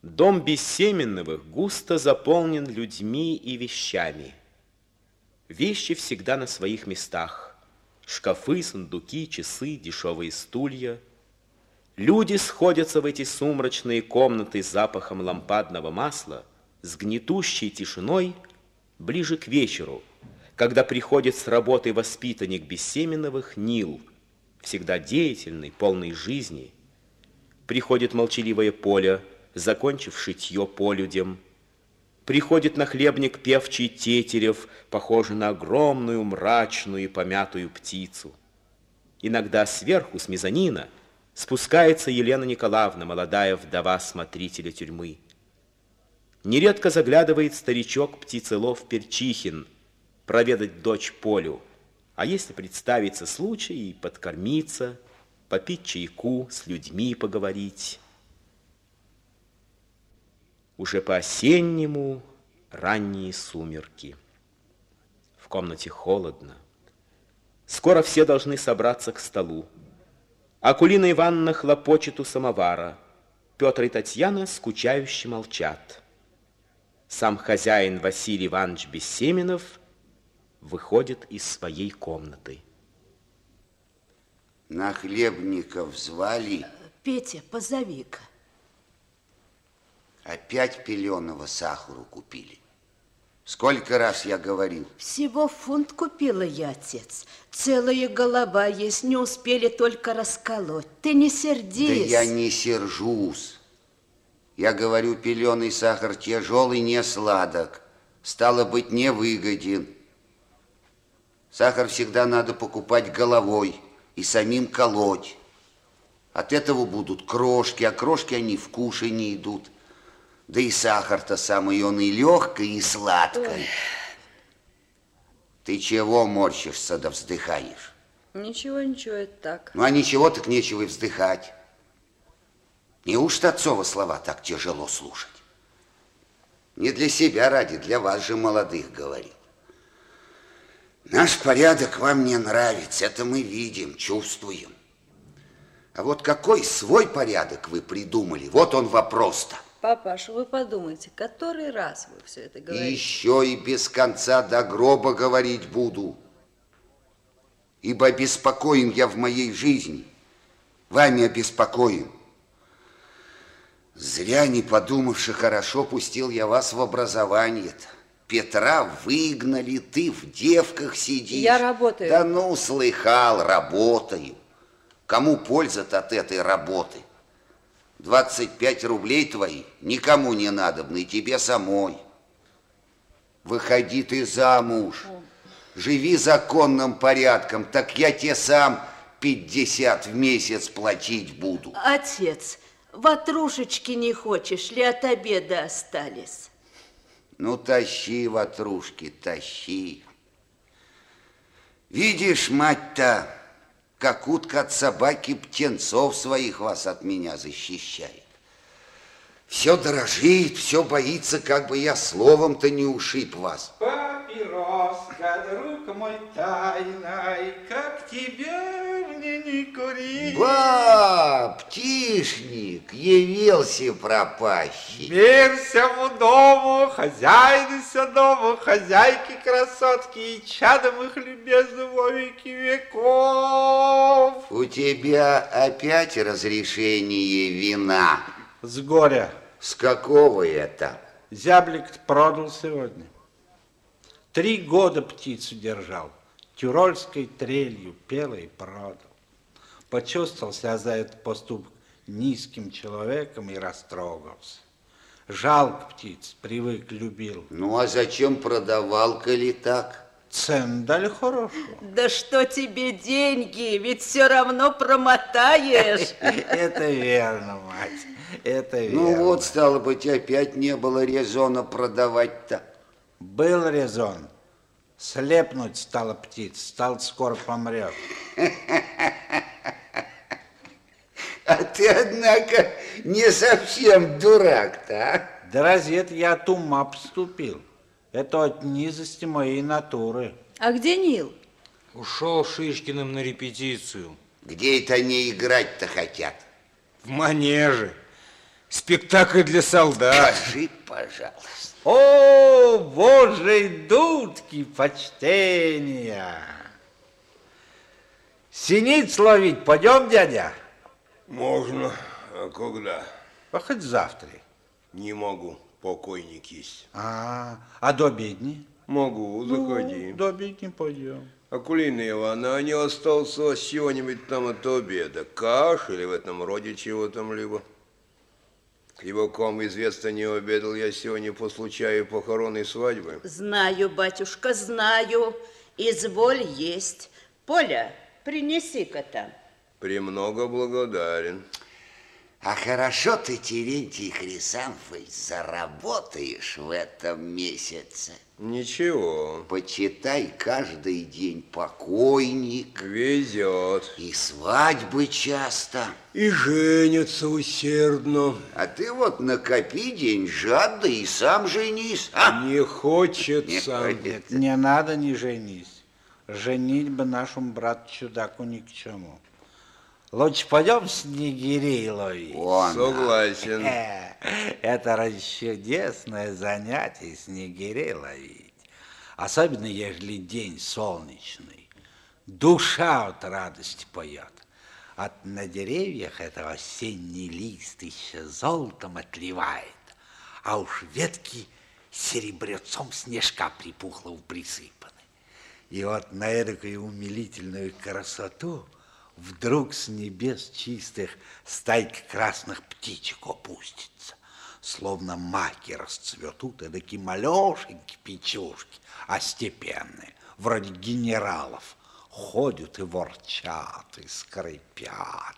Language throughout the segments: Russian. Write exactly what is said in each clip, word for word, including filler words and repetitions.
Дом Бессеменновых густо заполнен людьми и вещами. Вещи всегда на своих местах. Шкафы, сундуки, часы, дешевые стулья. Люди сходятся в эти сумрачные комнаты с запахом лампадного масла, с гнетущей тишиной ближе к вечеру, когда приходит с работы воспитанник Бессеменновых Нил, всегда деятельный, полный жизни. Приходит молчаливое Поля, закончив шитье полюдем. Приходит нахлебник певчий Тетерев, похожий на огромную, мрачную и помятую птицу. Иногда сверху, с мезонина, спускается Елена Николаевна, молодая вдова смотрителя тюрьмы. Нередко заглядывает старичок Птицелов Перчихин проведать дочь Полю, а если представится случай, подкормиться, попить чайку, с людьми поговорить. Уже по-осеннему ранние сумерки. В комнате холодно. Скоро все должны собраться к столу. Акулина Ивановна хлопочет у самовара. Петр и Татьяна скучающе молчат. Сам хозяин Василий Иванович Бессеменов выходит из своей комнаты. Нахлебников звали? Петя, позови-ка. Опять пеленого сахару купили. Сколько раз я говорил? Всего фунт купила я, отец. Целая голова есть, не успели только расколоть. Ты не сердись. Да я не сержусь. Я говорю, пеленый сахар тяжелый, не сладок. Стало быть, не выгоден. Сахар всегда надо покупать головой и самим колоть. От этого будут крошки, а крошки они в кушай не идут. Да и сахар-то самый, он и легкий, и сладкий. Ой. Ты чего морщишься да вздыхаешь? Ничего, ничего, это так. Ну, а ничего, так нечего и вздыхать. Неужто отцова слова так тяжело слушать? Не для себя ради, для вас же, молодых, говорил. Наш порядок вам не нравится, это мы видим, чувствуем. А вот какой свой порядок вы придумали, вот он вопрос-то. Папаша, вы подумайте, который раз вы все это говорите? И еще и без конца до гроба говорить буду. Ибо обеспокоен я в моей жизни, вами обеспокоен. Зря, не подумавши хорошо, пустил я вас в образование-то. Петра выгнали, ты в девках сидишь. Я работаю. Да ну, слыхал, работаю. Кому польза-то от этой работы? двадцать пять рублей твои никому не надобны, и тебе самой. Выходи ты замуж, живи законным порядком, так я тебе сам пятьдесят в месяц платить буду. Отец, ватрушечки не хочешь ли, от обеда остались? Ну, тащи, ватрушки, тащи. Видишь, мать-то, как утка от собаки птенцов своих вас от меня защищает. Все дрожит, все боится, как бы я словом-то не ушиб вас. Папироска, друг мой тайный, как тебя мне не курить. Ба, птишник, явился пропащий. Мирся в дому, хозяину все дому, хозяйки красотки и чадом их любезны во веки веков. У тебя опять разрешение вина? С горя. С какого это? Зяблик продал сегодня. Три года птицу держал, тюрольской трелью пел и продал. Почувствовал себя за этот поступок низким человеком и растрогался. Жалко птиц, привык, любил. Ну, а зачем продавал, коли так? Цену дали хорошую. Да что тебе деньги, ведь все равно промотаешь. Это верно, мать, это верно. Ну вот, стало быть, опять не было резона продавать-то. Был резон. Слепнуть стала птица, стал скоро помрет. А ты, однако, не совсем дурак-то, а? Да разве это я от ума поступил? Это от низости моей натуры. А где Нил? Ушел Шишкиным на репетицию. Где это они играть-то хотят? В манеже. Спектакль для солдат. Скажи, пожалуйста. О, Божьей дудки, почтения! Синиц ловить пойдем, дядя? Можно. А когда? А хоть завтра. Не могу. Покойник есть. А, а до обедни? Могу, заходи. Ну, до обедни пойдем. Акулина Ивановна, а не остался с чего-нибудь там от обеда? Каш или в этом роде чего там либо? Ибо ком известно не обедал я сегодня по случаю похорон и свадьбы. Знаю, батюшка, знаю. Изволь есть. Поля, принеси-ка там. Премного благодарен. А хорошо ты, Терентий Хрисанфович, заработаешь в этом месяце. Ничего. Почитай, каждый день покойник. Везет. И свадьбы часто. И женятся усердно. А ты вот накопи деньжат, да и сам женись. А? Не хочется. Не хочется. Не надо, не женись. Женить бы нашему брату-чудаку ни к чему. Лучше пойдем снегирей ловить. Вон, Согласен. Э, Это разве чудесное занятие снегирей ловить. Особенно, ежели день солнечный. Душа от радости поет. От на деревьях этого осенний лист еще золотом отливает, а уж ветки серебрецом снежка припухлого присыпаны. И вот на эдакую умилительную красоту вдруг с небес чистых стайка красных птичек опустится, словно маки расцветут, эдакие малешенькие печушки, а степенные, вроде генералов, ходят и ворчат, и скрипят.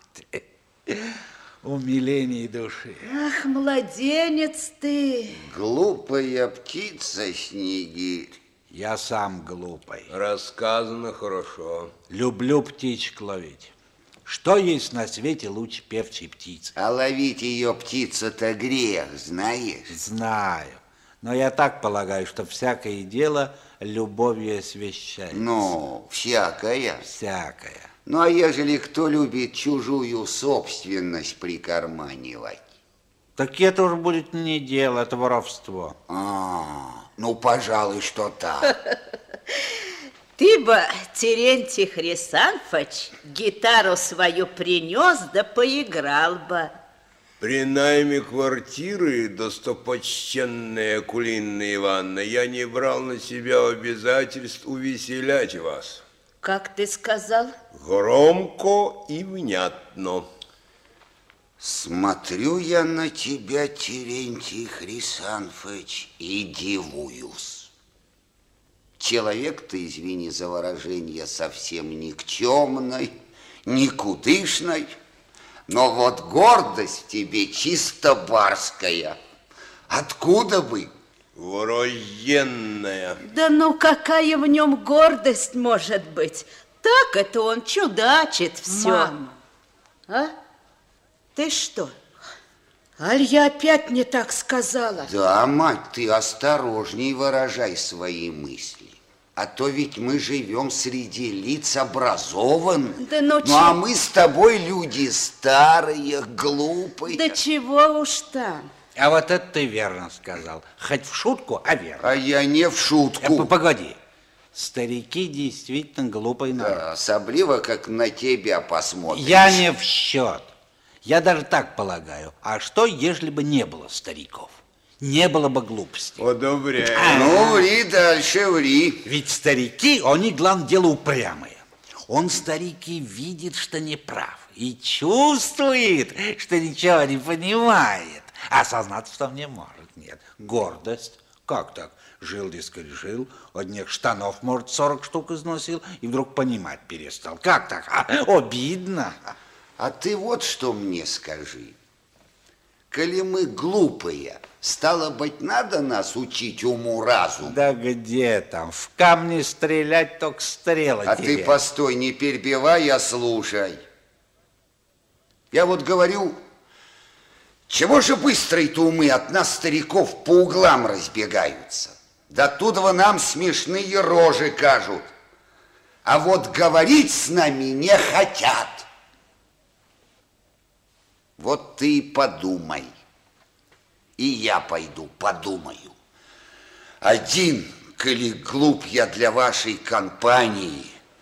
Умиление души. Ах, младенец ты. глупая птица, Снегирь. Я сам глупый. Рассказано хорошо. Люблю птичек ловить. Что есть на свете лучше певчей птицы? А ловить ее птица-то грех, знаешь? Знаю. Но я так полагаю, что всякое дело любовью освящается. Ну, всякая. Всякое. Ну, а ежели кто любит чужую собственность прикарманивать? Так это уж будет не дело, это воровство. А, ну, пожалуй, что так. Ты бы, Терентий Хрисанфович, гитару свою принес, да поиграл бы. При найме квартиры, достопочтенная Акулина Ивановна, я не брал на себя обязательств увеселять вас. Как ты сказал? Громко и внятно. Смотрю я на тебя, Терентий Хрисанфович, и дивуюсь. Человек ты, извини за выражение, совсем никчемный, никудышный, но вот гордость в тебе чисто барская. Откуда бы? Врожденная. Да ну какая в нем гордость может быть? Так это он чудачит все. Мама. А? Ты что? Аль я опять не так сказала? Да, мать, ты осторожней выражай свои мысли. А то ведь мы живем среди лиц образованных. Да ну ну че- а мы с тобой люди старые, глупые. Да чего уж там? А вот это ты верно сказал. Хоть в шутку, а верно. А я не в Э, шутку. Погоди. Старики действительно глупый народ. Да, особливо, как на тебя посмотришь. Я не в счет. Я даже так полагаю. А что, ежели бы не было стариков? Не было бы глупости. Одобряю. Ну, ври дальше, ври. Ведь старики, они, главное дело, упрямые. Он, старики, видит, что не прав. И чувствует, что ничего не понимает. А осознаться в том не может. Нет. Гордость. Как так? Жил, дескать, жил, одних штанов, может, сорок штук износил, и вдруг понимать перестал. Как так? А, обидно. А ты вот что мне скажи. Коли мы глупые, стало быть, надо нас учить уму-разуму? Да где там? В камни стрелять, только стрелы А ты терять. постой, не перебивай, а слушай. Я вот говорю, чего же быстрые-то умы от нас, стариков, по углам разбегаются? Да оттуда нам смешные рожи кажут. А вот говорить с нами не хотят. Вот ты и подумай, И я пойду, подумаю. Один, коли глуп я для вашей компании,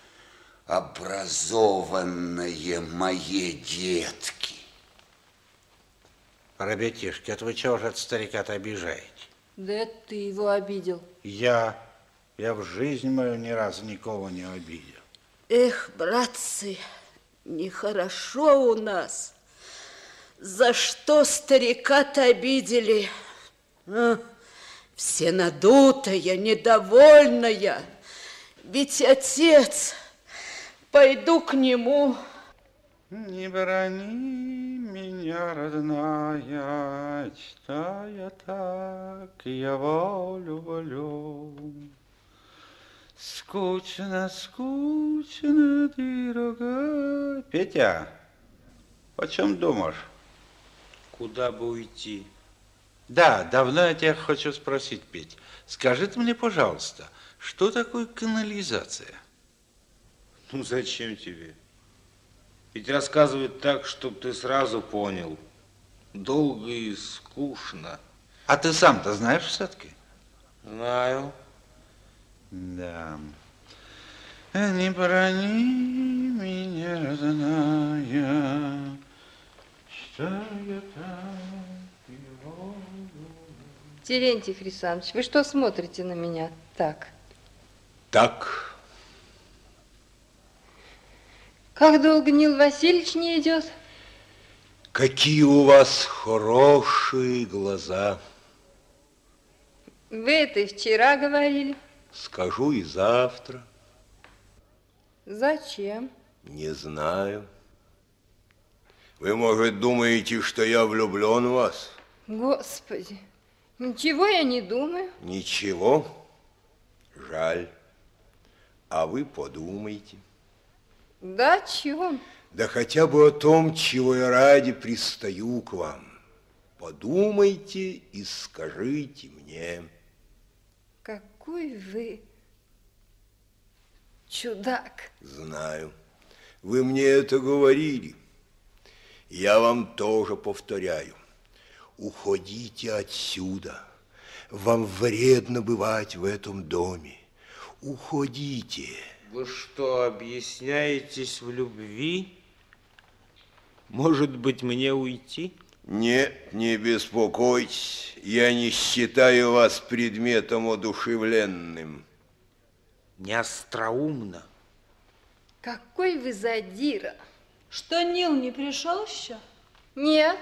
образованные мои детки. Ребятишки, это вы чего же от старика-то обижаете? Да это ты его обидел. Я, я в жизнь мою ни разу никого не обидел. Эх, братцы, нехорошо у нас. За что старика-то обидели? А, все надутая, недовольная. Ведь отец, пойду к нему. Не брони меня, родная, что я так его люблю. Скучно, скучно, дорогая. Петя, о чем думаешь? Куда бы уйти? Да, давно я тебя хочу спросить, Петь. Скажи ты мне, пожалуйста, что такое канализация? Ну, зачем тебе? Ведь рассказывают так, чтобы ты сразу понял. Долго и скучно. А ты сам-то знаешь все-таки? Знаю. Да. Не брони меня, родная, что я так его люблю. Терентий Хрисанович, вы что смотрите на меня так? Так. Как долго Нил Васильевич не идет? Какие у вас хорошие глаза. Вы это и вчера говорили. Скажу и завтра. Зачем? Не знаю. Вы, может, думаете, что я влюблен в вас? Господи, ничего я не думаю. Ничего. Жаль. А вы подумайте. Да о чем? Да хотя бы о том, чего я ради пристаю к вам. Подумайте и скажите мне. Какой вы чудак. Знаю. Вы мне это говорили. Я вам тоже повторяю. Уходите отсюда. Вам вредно бывать в этом доме. Уходите. Вы что, объясняетесь в любви? Может быть, мне уйти? Нет, не беспокойтесь. Я не считаю вас предметом одушевленным. Не остроумно. Какой вы задира. Что, Нил не пришел еще? Нет.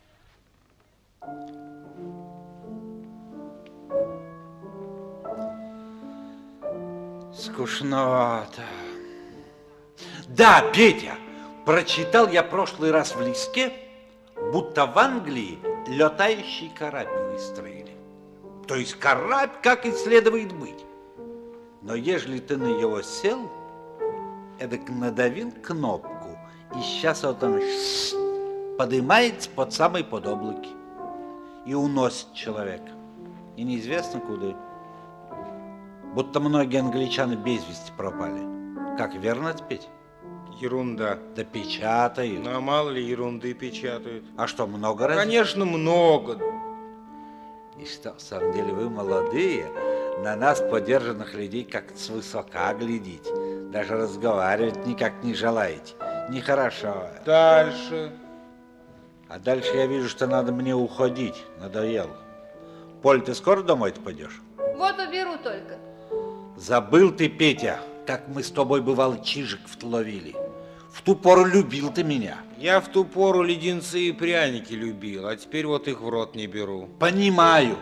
Скучновато. Да, Петя, прочитал я прошлый раз в листке, будто в Англии летающий корабль выстроили. То есть корабль, как и следует быть. Но ежели ты на него сел, эдак надавил кнопку, и сейчас вот он поднимается под самой под облаки и уносит человека. И неизвестно куда. Будто многие англичаны без вести пропали. Как, верно это, Петь? Ерунда. Да печатают. Ну, а мало ли ерунды печатают. А что, много раз? Конечно, много. И что, в самом деле, вы молодые, на нас, подержанных людей, как-то свысока глядите. Даже разговаривать никак не желаете. Нехорошо. Дальше. А дальше я вижу, что надо мне уходить. Надоело. Поль, ты скоро домой-то пойдешь? Вот уберу только. Забыл ты, Петя, как мы с тобой, бывало, чижиков ловили. В ту пору любил ты меня. Я в ту пору леденцы и пряники любил, а теперь вот их в рот не беру. Понимаю.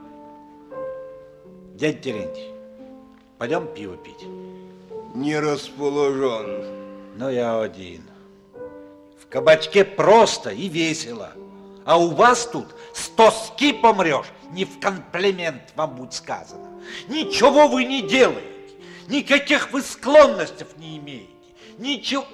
Дядя Терентий, пойдем пиво пить. Не расположен. Но я один. В кабачке просто и весело. А у вас тут с тоски помрешь, не в комплимент вам будет сказано. Ничего вы не делаете, никаких вы склонностей не имеете, ничего.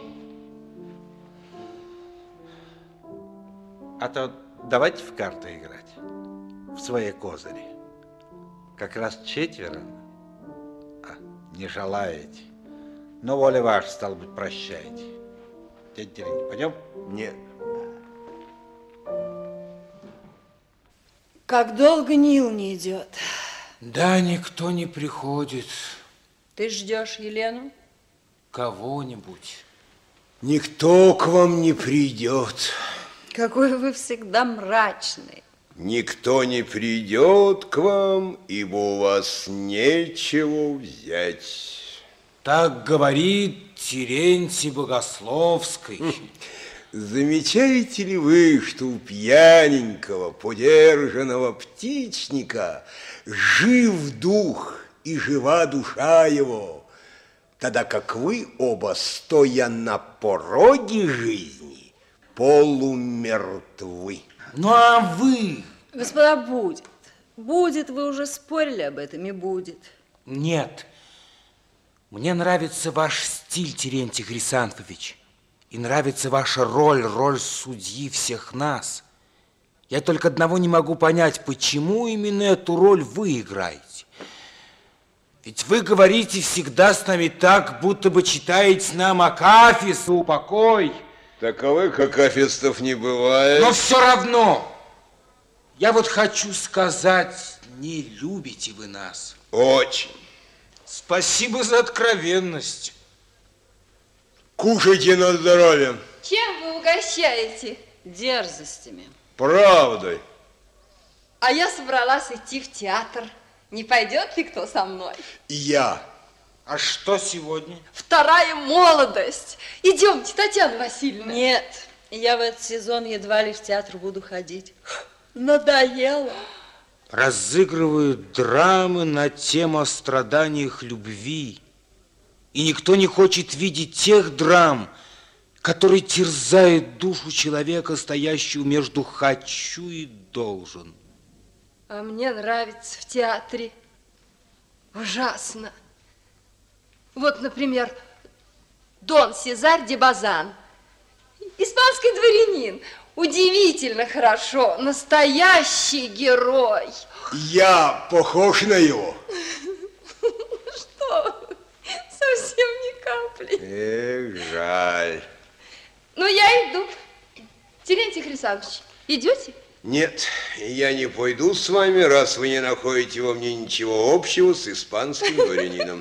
А то давайте в карты играть, в свои козыри. Как раз четверо, а, не желаете. Но воля ваша, стало быть, прощайте. Дядя Терентий, пойдем? Нет. Как долго Нил не идет? Да, никто не приходит. Ты ждешь Елену? Кого-нибудь. Никто к вам не придет. Какой вы всегда мрачный. Никто не придет к вам, ибо у вас нечего взять. Так говорит Терентий Богословский. Замечаете ли вы, что у пьяненького, подержанного птичника жив дух и жива душа его, тогда как вы оба, стоя на пороге жизни, полумертвы? Ну а вы? Господа, будет. Будет, вы уже спорили об этом, и будет. Нет. Мне нравится ваш стиль, Терентий Хрисанфович. И нравится ваша роль, роль судьи всех нас. Я только одного не могу понять, почему именно эту роль вы играете. Ведь вы говорите всегда с нами так, будто бы читаете нам Акафист, упокой. Таковых акафистов не бывает. Но все равно, я вот хочу сказать, не любите вы нас. Очень. Спасибо за откровенность. Кушайте на здоровье. Чем вы угощаете? Дерзостями. Правдой. А я собралась идти в театр. Не пойдет ли кто со мной? Я. А что сегодня? Вторая молодость. Идемте, Татьяна Васильевна. Нет, я в этот сезон едва ли в театр буду ходить. Надоело. Разыгрывают драмы на тему о страданиях любви. И никто не хочет видеть тех драм, которые терзают душу человека, стоящего между «хочу» и «должен». А мне нравится в театре. Ужасно. Вот, например, Дон Сезарь де Базан. Испанский дворянин. Удивительно хорошо. Настоящий герой. Я похож на его. Что? Совсем ни капли. Эх, жаль. Ну, я иду. Терентий Хрисантович, идете? Нет, я не пойду с вами, раз вы не находите во мне ничего общего с испанским дворянином.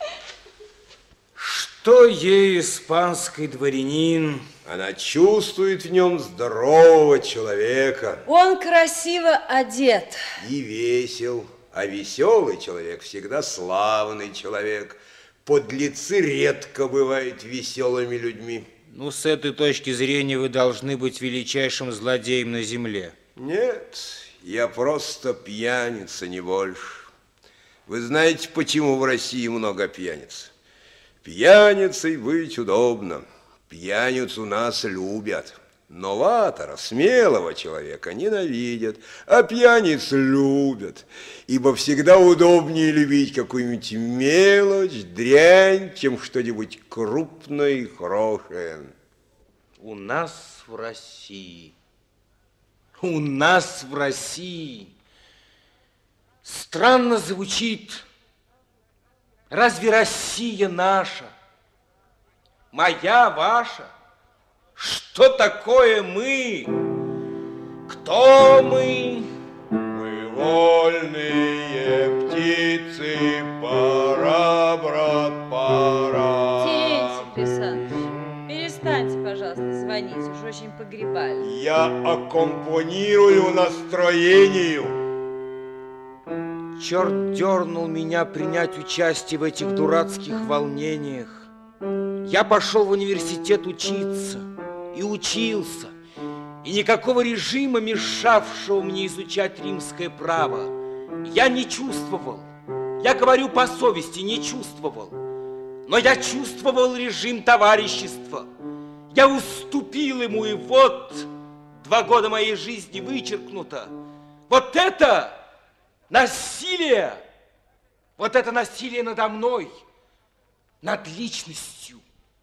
Что ей испанский дворянин? Она чувствует в нем здорового человека. Он красиво одет. И весел. А веселый человек всегда славный человек. Подлецы редко бывают веселыми людьми. Ну, с этой точки зрения вы должны быть величайшим злодеем на земле. Нет, я просто пьяница, не больше. Вы знаете, почему в России много пьяниц? Пьяницей быть удобно. Пьяницу нас любят. Новатора, смелого человека ненавидят, а пьяниц любят. Ибо всегда удобнее любить какую-нибудь мелочь, дрянь, чем что-нибудь крупное и хорошее. У нас в России, у нас в России странно звучит. Разве Россия наша? Моя, ваша? Что такое мы? Кто мы? Мы вольные птицы, пора, брат, пора. Терентий Хрисантович, перестаньте, пожалуйста, звонить, уж очень погребали. Я аккомпанирую настроению. Черт дернул меня принять участие в этих дурацких волнениях. Я пошел в университет учиться и учился, и никакого режима, мешавшего мне изучать римское право, я не чувствовал. Я говорю по совести, не чувствовал. Но я чувствовал режим товарищества. Я уступил ему, и вот два года моей жизни вычеркнуто. Вот это насилие, вот это насилие надо мной, над личностью.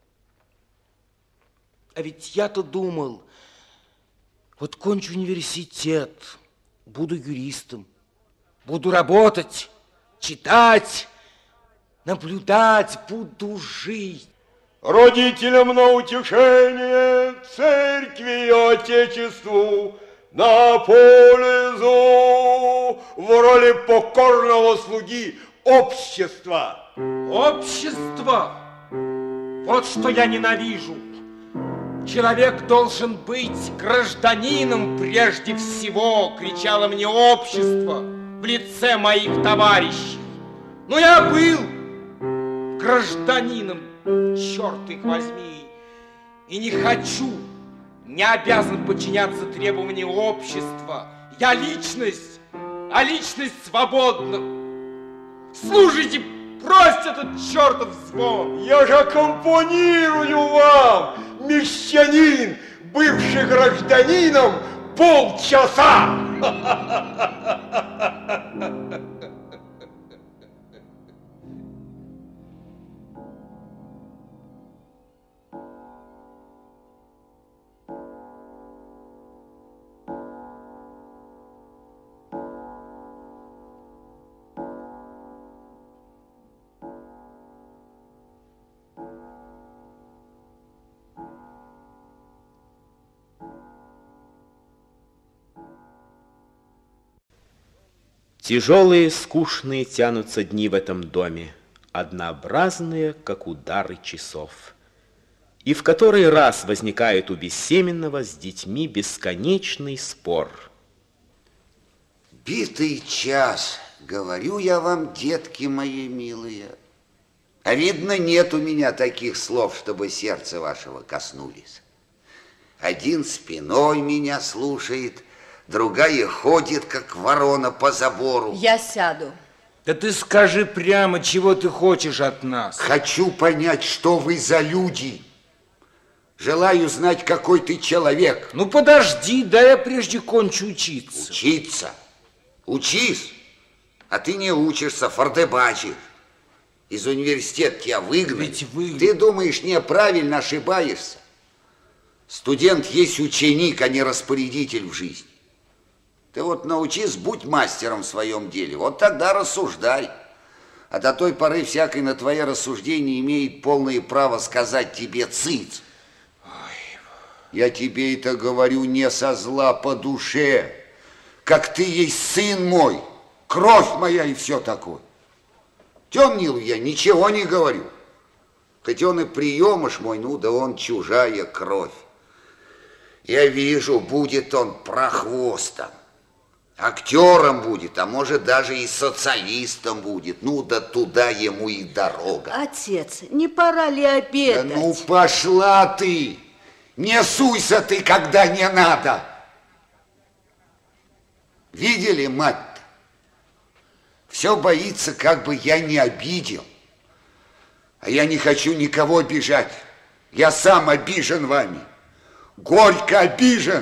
А ведь я-то думал, вот кончу университет, буду юристом, буду работать, читать, наблюдать, буду жить. Родителям на утешение, церкви и отечеству на пользу. роли покорного слуги общества. Общество? Вот что я ненавижу. Человек должен быть гражданином прежде всего, кричало мне общество в лице моих товарищей. Но я был гражданином, черт их возьми, и не хочу, не обязан подчиняться требованиям общества. Я личность, а личность свободна. Слушайте, брось этот чертов звон. Я же аккомпанирую вам, мещанин, бывший гражданином, полчаса. Тяжелые, скучные тянутся дни в этом доме, однообразные, как удары часов. И в который раз возникает у Бессеменного с детьми бесконечный спор. Битый час, говорю я вам, детки мои милые. А видно, нет у меня таких слов, чтобы сердце вашего коснулись. Один спиной меня слушает, другая ходит, как ворона по забору. Я сяду. Да ты скажи прямо, чего ты хочешь от нас. Хочу понять, что вы за люди. Желаю знать, какой ты человек. Ну подожди, да я прежде кончу учиться. Учиться? Учись. А ты не учишься, фордебачишь. Из университета тебя выгнали. Ведь вы... Ты думаешь, неправильно ошибаешься. Студент есть ученик, а не распорядитель в жизни. Ты вот научись, будь мастером в своем деле, вот тогда рассуждай. А до той поры всякий на твои рассуждения имеет полное право сказать тебе цыц. Ой. Я тебе это говорю не со зла, по душе. Как ты есть сын мой, кровь моя и все такое. Темнилу я ничего не говорю. Хоть он и приемыш мой, ну да он чужая кровь. Я вижу, будет он прохвостом. Актером будет, а может даже и социалистом будет. Ну да туда ему и дорога. Отец, не пора ли обедать? Да ну пошла ты! Не суйся ты, когда не надо! Видели, мать-то? Все боится, как бы я не обидел. А я не хочу никого обижать. Я сам обижен вами. Горько обижен.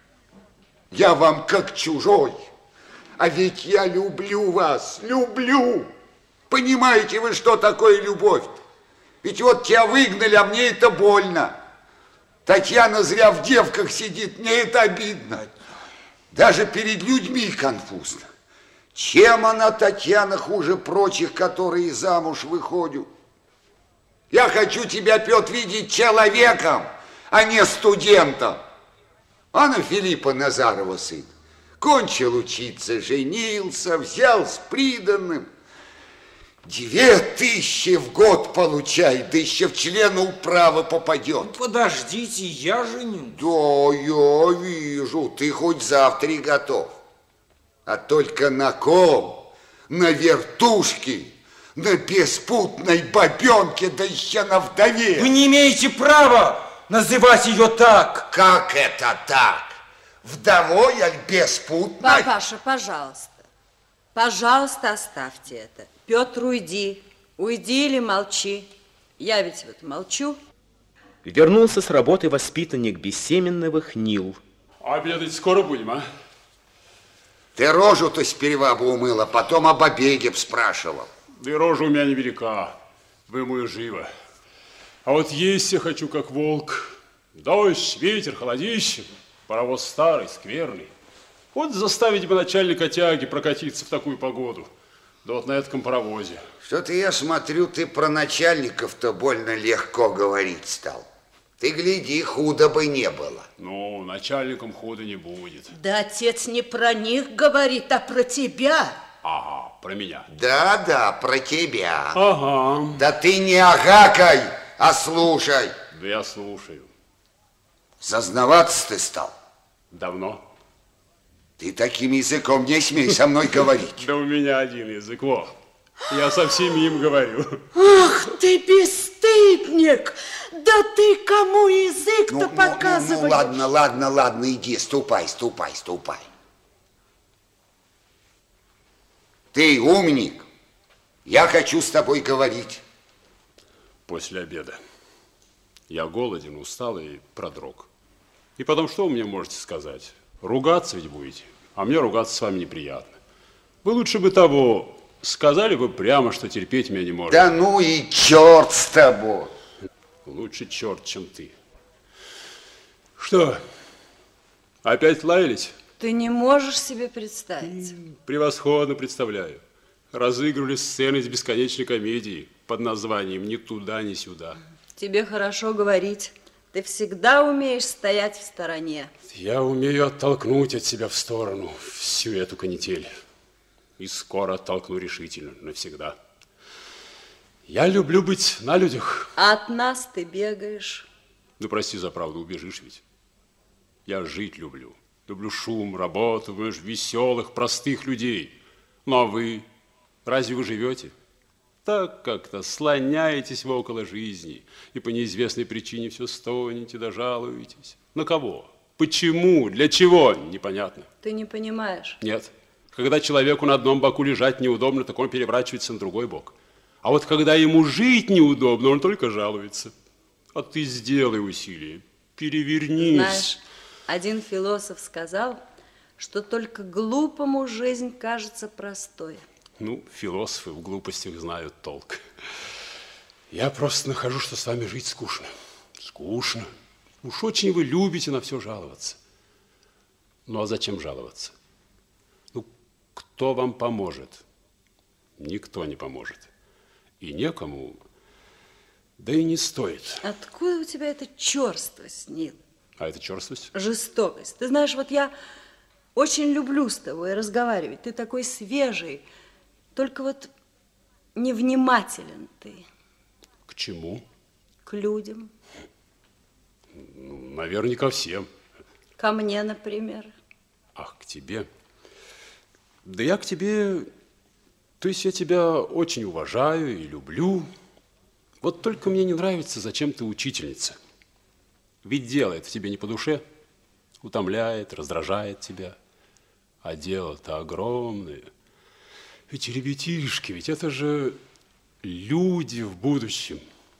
Я вам как чужой. А ведь я люблю вас, люблю. Понимаете вы, что такое любовь-то? Ведь вот тебя выгнали, а мне это больно. Татьяна зря в девках сидит, мне это обидно. Даже перед людьми конфузно. Чем она, Татьяна, хуже прочих, которые замуж выходят? Я хочу тебя, Петр, видеть человеком, а не студентом. Анна Филиппа Назарова сын. Кончил учиться, женился, взял с приданным. Две тысячи в год получает, да еще в члены управы попадет. Ну, подождите, я женюсь. Да, я вижу, ты хоть завтра и готов. А только на ком? На вертушке, на беспутной бабенке, да еще на вдове. Вы не имеете права называть ее так. Как это так? Вдовой, аль беспутной? Папаша, пожалуйста, пожалуйста, оставьте это. Петр, уйди, уйди или молчи. Я ведь вот молчу. Вернулся с работы воспитанник Бессеменновых Нил. Обедать скоро будем, а? Ты рожу-то сперва бы умыла, потом об обеде б спрашивал. Да и рожа у меня невелика, вымою живо. А вот есть я хочу, как волк. Дождь, ветер, холодище, паровоз старый, скверный. Вот заставить бы начальника тяги прокатиться в такую погоду. Да вот на этом паровозе. Что-то я смотрю, ты про начальников-то больно легко говорить стал. Ты гляди, худо бы не было. Ну, начальником худо не будет. Да отец не про них говорит, а про тебя. Ага, про меня. Да, да, про тебя. Ага. Да ты не агакай, а слушай. Да я слушаю. Зазнаваться ты стал? Давно. Ты таким языком не смей со мной говорить. Да у меня один язык, во. Я со всеми им говорю. Ах ты бесстыдник! Да ты кому язык-то ну, показываешь? Ну, ну, ладно, ладно, ладно, иди, ступай, ступай, ступай. Ты умник. Я хочу с тобой говорить. После обеда. Я голоден, устал и продрог. И потом, что вы мне можете сказать? Ругаться ведь будете, а мне ругаться с вами неприятно. Вы лучше бы того сказали бы прямо, что терпеть меня не можете. Да ну и черт с тобой. Лучше черт, чем ты. Что, опять лаялись? Ты не можешь себе представить. Превосходно представляю. Разыгрывали сцены из бесконечной комедии под названием «Ни туда, ни сюда». Тебе хорошо говорить. Ты всегда умеешь стоять в стороне. Я умею оттолкнуть от себя в сторону всю эту канитель. И скоро оттолкну решительно, навсегда. Я люблю быть на людях. А от нас ты бегаешь. Ну, прости за правду, убежишь ведь. Я жить люблю. Люблю шум, работу, знаешь, веселых, простых людей. Ну, а вы, разве вы живете? Так как-то слоняетесь вы около жизни и по неизвестной причине все стонете да жалуетесь. На кого? Почему? Для чего? Непонятно. Ты не понимаешь. Нет. Когда человеку на одном боку лежать неудобно, так он переворачивается на другой бок. А вот когда ему жить неудобно, он только жалуется. А ты сделай усилие, перевернись. Знаешь, один философ сказал, что только глупому жизнь кажется простой. Ну, философы в глупостях знают толк. Я просто нахожу, что с вами жить скучно. Скучно. Уж очень вы любите на все жаловаться. Ну, а зачем жаловаться? Ну, кто вам поможет? Никто не поможет. И некому, да и не стоит. Откуда у тебя эта черствость, Нил? А это черствость? Жестокость. Ты знаешь, вот я очень люблю с тобой разговаривать. Ты такой свежий. Только вот невнимателен ты. К чему? К людям. Ну, наверное, ко всем. Ко мне, например. Ах, к тебе? Да я к тебе... То есть я тебя очень уважаю и люблю. Вот только мне не нравится, зачем ты учительница. Ведь дело это тебе не по душе. Утомляет, раздражает тебя. А дело-то огромное. Ведь ребятишки, ведь это же люди в будущем.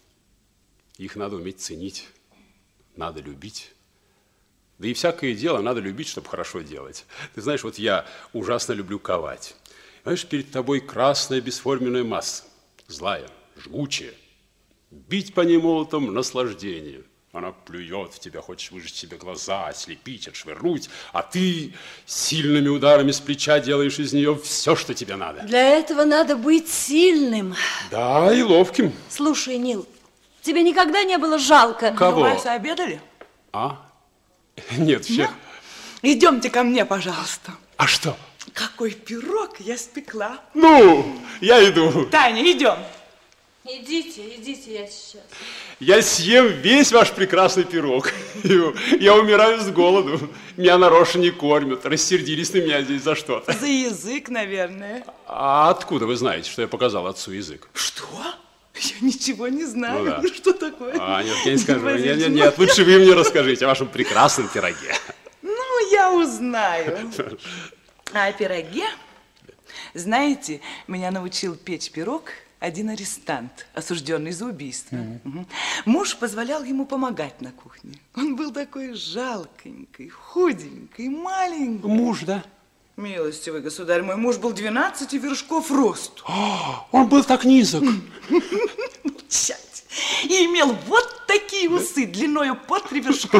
Их надо уметь ценить, надо любить. Да и всякое дело надо любить, чтобы хорошо делать. Ты знаешь, вот я ужасно люблю ковать. Знаешь, перед тобой красная бесформенная масса, злая, жгучая. Бить по ней молотом – наслаждение. Она плюет в тебя, хочешь выжечь себе глаза, ослепить, отшвырнуть, а ты сильными ударами с плеча делаешь из нее все, что тебе надо. Для этого надо быть сильным. Да, и ловким. Слушай, Нил, тебе никогда не было жалко? Кого? Вы обедали? А? Нет, всех. Ну, идемте ко мне, пожалуйста. А что? Какой пирог я спекла. Ну, я иду. Таня, идем. Идите, идите, я сейчас. Я съем весь ваш прекрасный пирог. Я умираю с голоду. Меня нарочно не кормят. Рассердились на меня здесь за что-то. За язык, наверное. А откуда вы знаете, что я показал отцу язык? Что? Я ничего не знаю. Ну, да. Что такое? А, нет, я не скажу. Нет, нет, нет, лучше вы мне расскажите о вашем прекрасном пироге. Ну, я узнаю. А о пироге, знаете, меня научил печь пирог один арестант, осужденный за убийство. Mm-hmm. Угу. Муж позволял ему помогать на кухне. Он был такой жалконький, худенький, маленький. Муж, да? Милостивый государь, мой муж был двенадцати вершков росту. О, он был так низок. Молчать. И имел вот такие усы длиною по три вершка.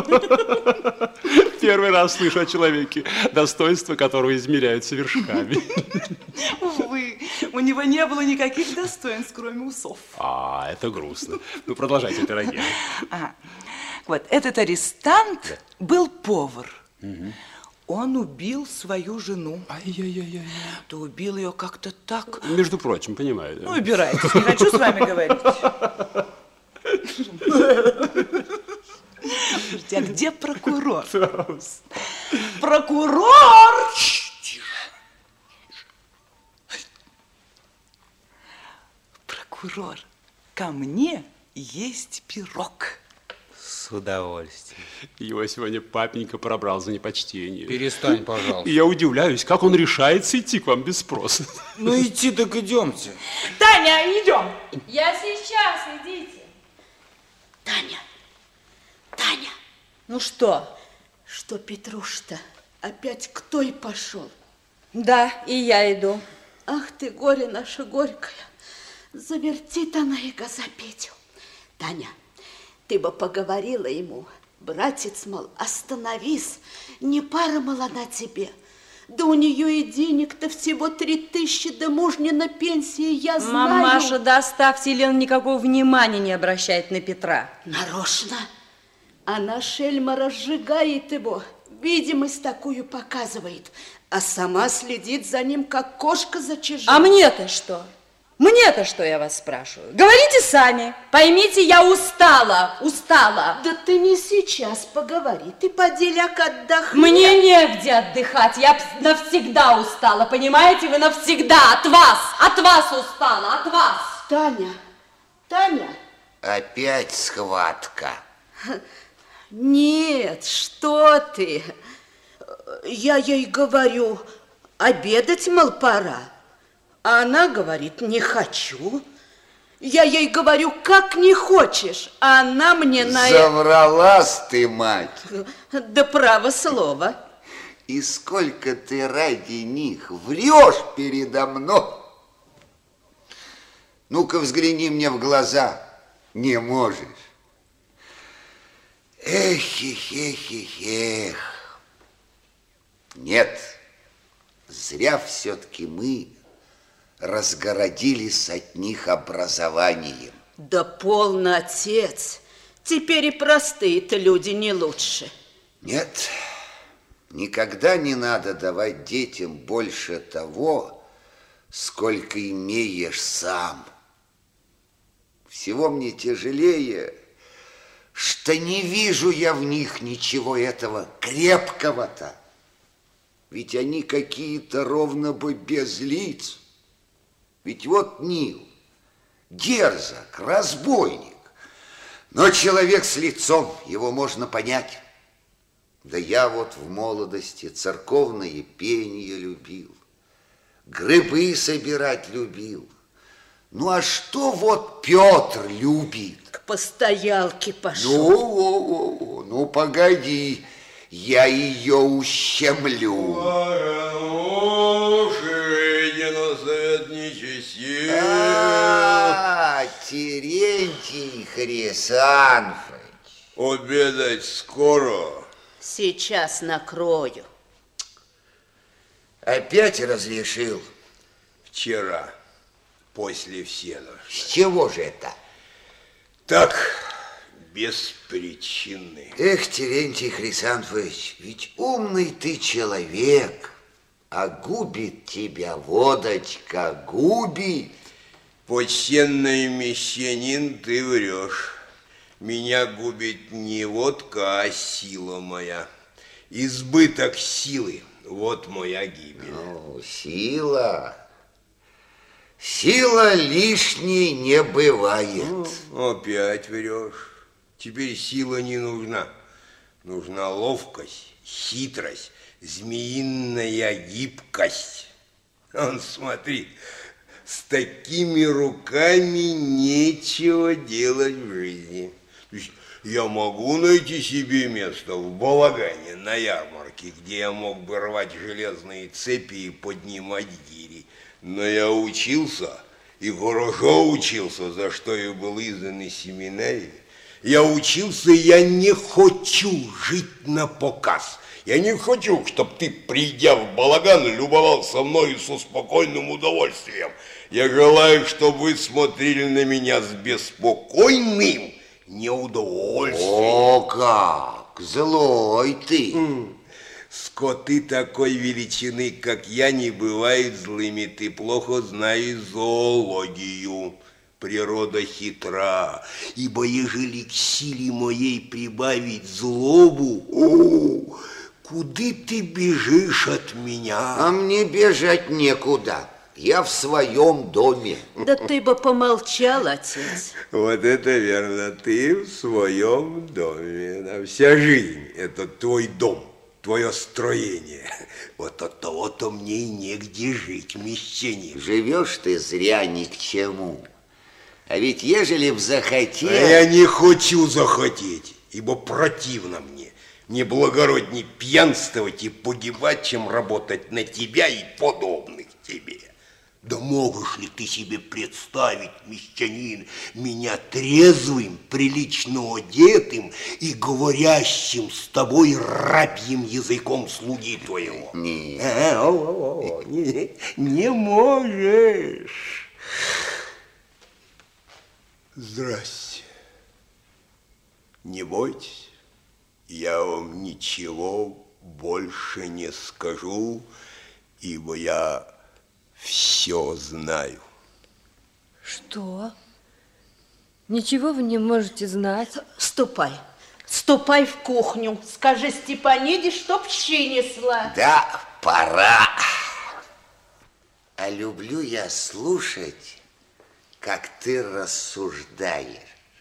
Первый раз слышу о человеке, достоинство которого измеряются вершками. Увы, у него не было никаких достоинств, кроме усов. А, это грустно. Ну, продолжайте, пироги. Ага. Вот, этот арестант был повар. Угу. Он убил свою жену. Ай-яй-яй-яй. Ты убил ее как-то так. Между прочим, понимаю. Да? Ну, убирайтесь, не хочу с вами говорить. А где прокурор? Прокурор! Прокурор, ко мне есть пирог. С удовольствием. Его сегодня папенька пробрал за непочтение. Перестань, пожалуйста. И я удивляюсь, как он решается идти к вам без спроса. Ну, идти так идемте. Таня, идем. Я сейчас, идите. Таня, Таня. Ну что? Что Петруш-то опять к той пошел? Да, и я иду. Ах ты, горе наше горькое. Завертит она его за Петю. Таня, ты бы поговорила ему. Братец, мол, остановись. Не пара, мол, она тебе. Да у нее и денег-то всего три тысячи, да мужня на пенсии, я знаю. Мамаша, да оставьте, Елена никакого внимания не обращает на Петра. Нарочно. Она, шельма, разжигает его. Видимость такую показывает. А сама следит за ним, как кошка за чужим. А мне-то что? Мне-то что, я вас спрашиваю? Говорите сами. Поймите, я устала, устала. Да ты не сейчас поговори, ты поди ляг отдохни. Мне негде отдыхать, я навсегда устала, понимаете? Вы навсегда, от вас, от вас устала, от вас. Таня, Таня. Опять схватка. Нет, что ты. Я ей говорю, обедать, мол, пора. А она говорит, не хочу. Я ей говорю, как не хочешь. А она мне на это... Завралась ты, мать. Да право слово. И сколько ты ради них врешь передо мной. Ну-ка взгляни мне в глаза. Не можешь. Эх, эх, эх, эх, эх. Нет, зря все-таки мы разгородились от них образованием. Да полно, отец. Теперь и простые-то люди не лучше. Нет, никогда не надо давать детям больше того, сколько имеешь сам. Всего мне тяжелее, что не вижу я в них ничего этого крепкого-то. Ведь они какие-то ровно бы без лиц. Ведь вот Нил, дерзок, разбойник, но человек с лицом, его можно понять. Да я вот в молодости церковное пение любил, грибы собирать любил. Ну а что вот Петр любит? К постоялке пошел. Ну, о, о, о, ну погоди, я ее ущемлю. А, Терентий Хрисанфович. Обедать скоро? Сейчас накрою. Опять разрешил? Вчера, после всех. С чего же это? Так, без причины. Эх, Терентий Хрисанфович, ведь умный ты человек, а губит тебя водочка, губит. Почтенный мещанин, ты врешь. Меня губит не водка, а сила моя. Избыток силы, вот моя гибель. Ну, сила... Сила лишней не бывает. Ну, опять врешь. Теперь сила не нужна. Нужна ловкость, хитрость, змеиная гибкость. Он, смотри, с такими руками нечего делать в жизни. То есть я могу найти себе место в балагане на ярмарке, где я мог бы рвать железные цепи и поднимать гири. Но я учился, и хорошо учился, за что я был издан из семинарии. Я учился, и я не хочу жить на показ. Я не хочу, чтобы ты, придя в балаган, любовался мною со спокойным удовольствием. Я желаю, чтобы вы смотрели на меня с беспокойным неудовольствием. О, как! Злой ты! Скоты такой величины, как я, не бывают злыми. Ты плохо знаешь зоологию. Природа хитра, ибо ежели к силе моей прибавить злобу, о, куды ты бежишь от меня? А мне бежать некуда. Я в своем доме. Да ты бы помолчал, отец. Вот это верно. Ты в своем доме. Да, вся жизнь – это твой дом, твое строение. Вот от того-то мне и негде жить, мещанин. Живешь ты зря ни к чему. А ведь ежели б захотел... А я не хочу захотеть, ибо противно мне. Мне благородней пьянствовать и погибать, чем работать на тебя и подобных тебе. Да можешь ли ты себе представить, мещанин, меня трезвым, прилично одетым и говорящим с тобой рабьим языком слуги твоего? Нет. А, о, о, о, не, не можешь. Здрасте. Не бойтесь, я вам ничего больше не скажу, ибо я все знаю. Что? Ничего вы не можете знать? Ступай, ступай в кухню. Скажи Степаниде, чтоб щи несла. Да, пора. А люблю я слушать, как ты рассуждаешь.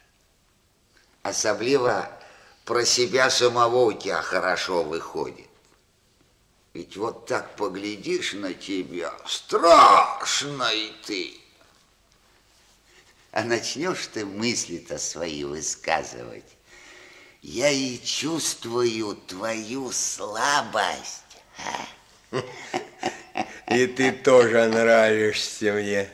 Особливо про себя самого у тебя хорошо выходит. Ведь вот так поглядишь на тебя, страшный ты. А начнешь ты мысли-то свои высказывать, я и чувствую твою слабость. А? И ты тоже нравишься мне.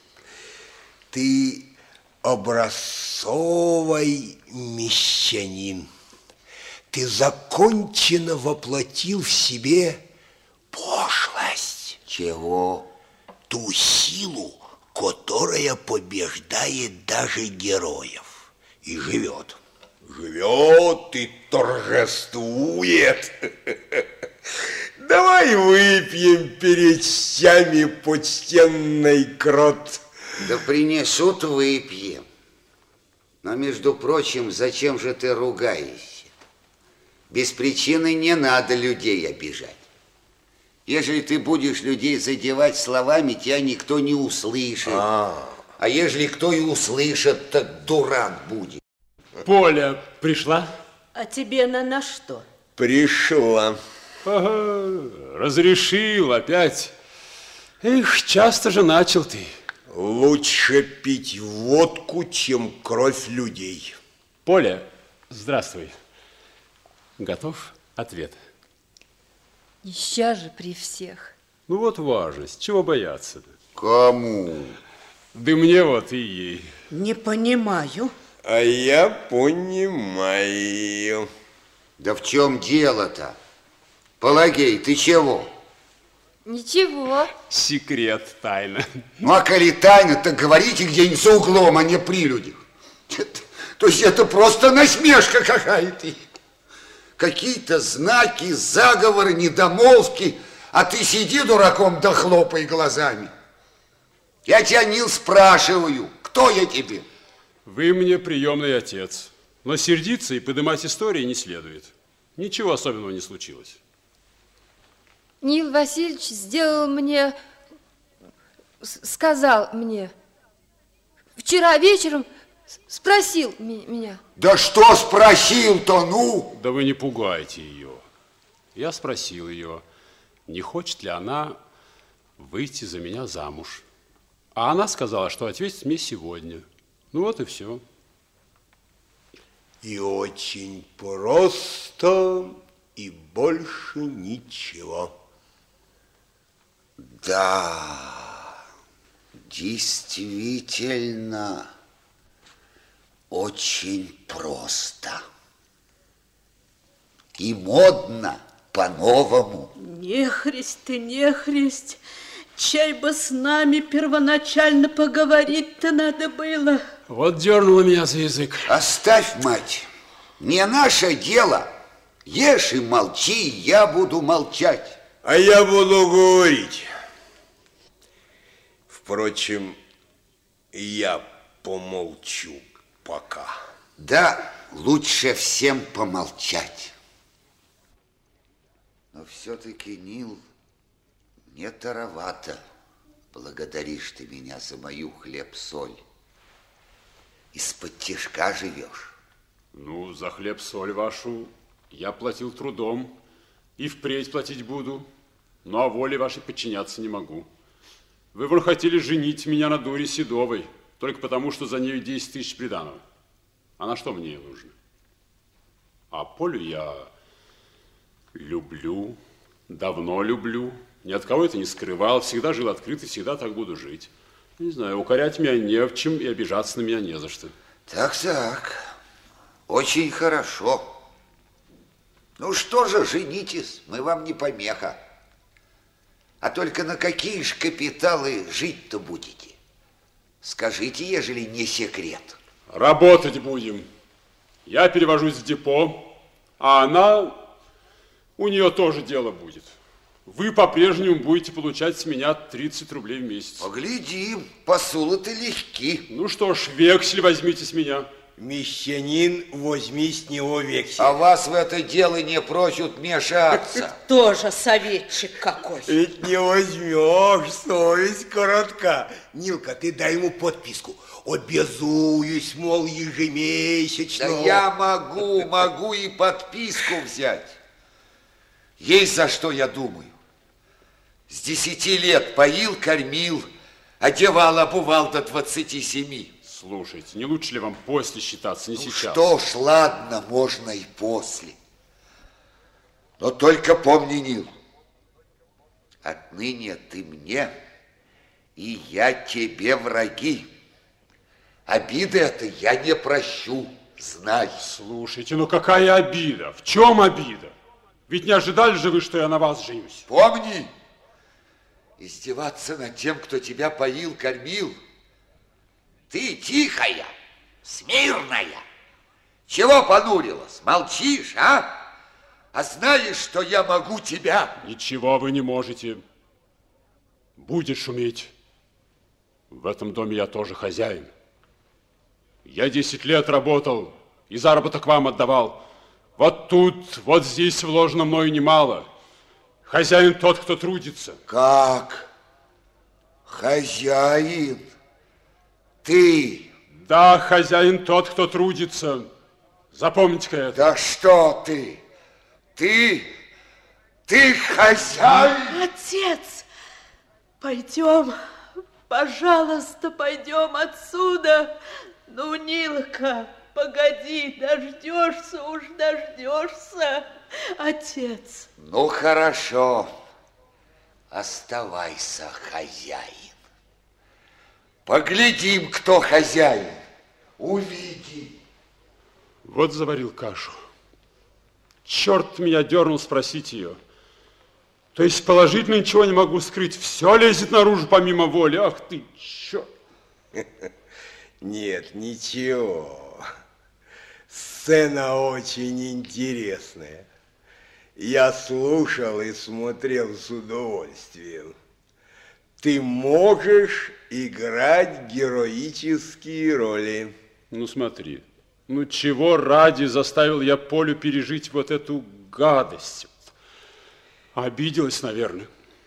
Ты образцовый мещанин. Ты законченно воплотил в себе пошлость. Чего? Ту силу, которая побеждает даже героев. И живет. Живет и торжествует. Давай выпьем перед щами почтенный крот. Да принесут, выпьем. Но, между прочим, зачем же ты ругаешься? Без причины не надо людей обижать. Ежели ты будешь людей задевать словами, тебя никто не услышит. А, а ежели кто и услышит, так дурак будет. Поля пришла? А тебе она на что? Пришла. Ага, разрешил опять. Эх, часто же начал ты. Лучше пить водку, чем кровь людей. Поля, здравствуй. Готов ответ? Еще же при всех. Ну вот важность, чего бояться-то? Кому? Да мне вот и ей. Не понимаю. А я понимаю. Да в чем дело-то? Пелагей, ты чего? Ничего. Секрет, тайна. Ну, а коли тайна, так говорите где-нибудь за углом, а не при людях. То есть это просто насмешка какая-то. Какие-то знаки, заговоры, недомолвки, а ты сиди дураком да хлопай глазами. Я тебя, Нил, спрашиваю, кто я тебе? Вы мне приемный отец, но сердиться и поднимать истории не следует. Ничего особенного не случилось. Нил Васильевич сделал мне, сказал мне, вчера вечером спросил меня. Да что спросил-то, ну? Да вы не пугайте ее. Я спросил ее, не хочет ли она выйти за меня замуж. А она сказала, что ответит мне сегодня. Ну вот и все. И очень просто, и больше ничего. Да, действительно, очень просто. И модно по-новому. Нехристь ты, нехристь. Чай бы с нами первоначально поговорить-то надо было. Вот дернула меня за язык. Оставь, мать. Не наше дело, Ешь и молчи, я буду молчать. А я буду говорить. Впрочем, я помолчу пока. Да, лучше всем помолчать. Но все-таки, Нил, не таровато. Благодаришь ты меня за мою хлеб-соль. Из-под тишка живешь. Ну, за хлеб-соль вашу я платил трудом и впредь платить буду, но о воле вашей подчиняться не могу. Вы вон хотели женить меня на дуре Седовой, только потому, что за нее десять тысяч приданого. А на что мне нужно? А Полю я люблю, давно люблю, ни от кого это не скрывал, всегда жил открыто, всегда так буду жить. Не знаю, укорять меня не в чем и обижаться на меня не за что. Так-так, очень хорошо. Ну что же, женитесь, мы вам не помеха. А только на какие ж капиталы жить-то будете? Скажите, ежели не секрет. Работать будем. Я перевожусь в депо, а она, у нее тоже дело будет. Вы по-прежнему будете получать с меня тридцать рублей в месяц. Поглядим, посулы-то легки. Ну что ж, вексель возьмите с меня. Мещанин, возьми с него вексель. А вас в это дело не просят мешаться. Тоже советчик какой. Ведь не возьмешь, совесть коротка. Нилка, ты дай ему подписку. Обязуюсь, мол, ежемесячно. Да я могу, могу и подписку взять. Есть за что, я думаю. С десяти лет поил, кормил, одевал, обувал до двадцати семи. Слушайте, не лучше ли вам после считаться, не ну сейчас? Что ж, ладно, можно и после. Но только помни, Нил, отныне ты мне, и я тебе враги. Обиды это я не прощу, знай. Слушайте, ну какая обида? В чем обида? Ведь не ожидали же вы, что я на вас женюсь? Помни, издеваться над тем, кто тебя поил, кормил. Ты тихая, смирная. Чего понурилась? Молчишь, а? А знаешь, что я могу тебя? Ничего вы не можете. Будет шуметь. В этом доме я тоже хозяин. Я десять лет работал и заработок вам отдавал. Вот тут, вот здесь вложено мною немало. Хозяин тот, кто трудится. Как? Хозяин? Ты? Да, хозяин тот, кто трудится. Запомните-ка это. Да что ты? Ты? Ты хозяин? Отец, пойдем, пожалуйста, пойдем отсюда. Ну, Нилка, погоди, дождешься, уж дождешься, отец. Ну, хорошо, оставайся, хозяин. Поглядим, кто хозяин. Увидим. Вот заварил кашу. Черт меня дернул спросить ее. То есть положительно ничего не могу скрыть. Все лезет наружу помимо воли. Ах ты, черт. Нет, ничего. Сцена очень интересная. Я слушал и смотрел с удовольствием. Ты можешь играть героические роли. Ну, смотри. Ну, чего ради заставил я Полю пережить вот эту гадость? Обиделась, наверное.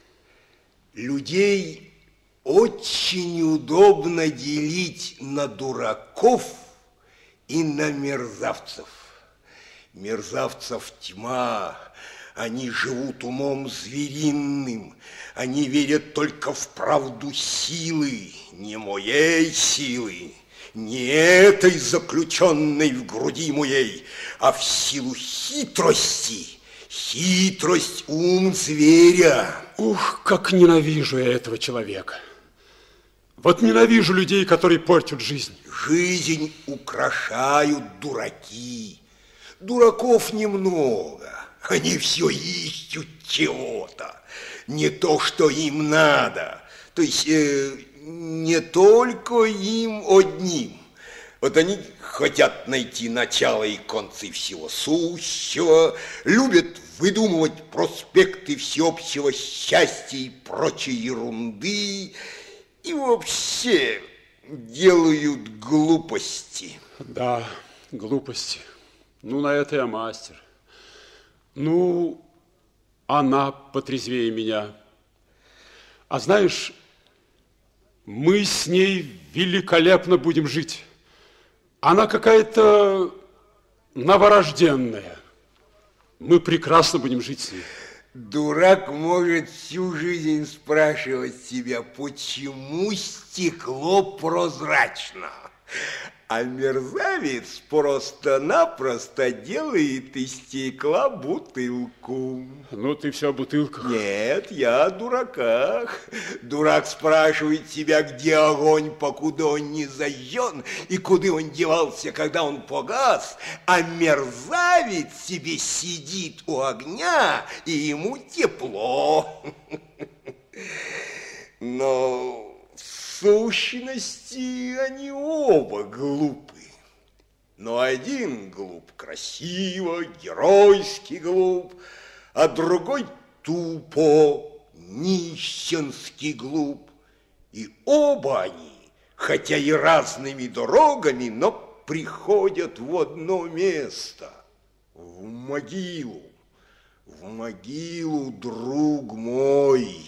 Людей очень удобно делить на дураков и на мерзавцев. Мерзавцев тьма. Они живут умом звериным. Они верят только в правду силы, не моей силы, не этой заключенной в груди моей, а в силу хитрости. Хитрость, ум зверя. Ух, как ненавижу я этого человека. Вот ненавижу людей, которые портят жизнь. Жизнь украшают дураки. Дураков немного. Они все ищут чего-то. Не то, что им надо. То есть э, не только им одним. Вот они хотят найти начало и концы всего сущего, любят выдумывать проспекты всеобщего счастья и прочей ерунды, и вообще делают глупости. Да, глупости. Ну, на это я мастер. Ну, она потрезвее меня. А знаешь, мы с ней великолепно будем жить. Она какая-то новорожденная. Мы прекрасно будем жить с ней. Дурак может всю жизнь спрашивать себя, почему стекло прозрачно, а мерзавец просто-напросто делает из стекла бутылку. Ну, ты все о бутылках. Нет, я о дураках. Дурак спрашивает себя, где огонь, покуда он не зажжен, и куда он девался, когда он погас, а мерзавец себе сидит у огня, и ему тепло. Но в сущности они оба глупы. Но один глуп красиво, геройски глуп, а другой тупо, нищенски глуп. И оба они, хотя и разными дорогами, но приходят в одно место, в могилу, в могилу, друг мой.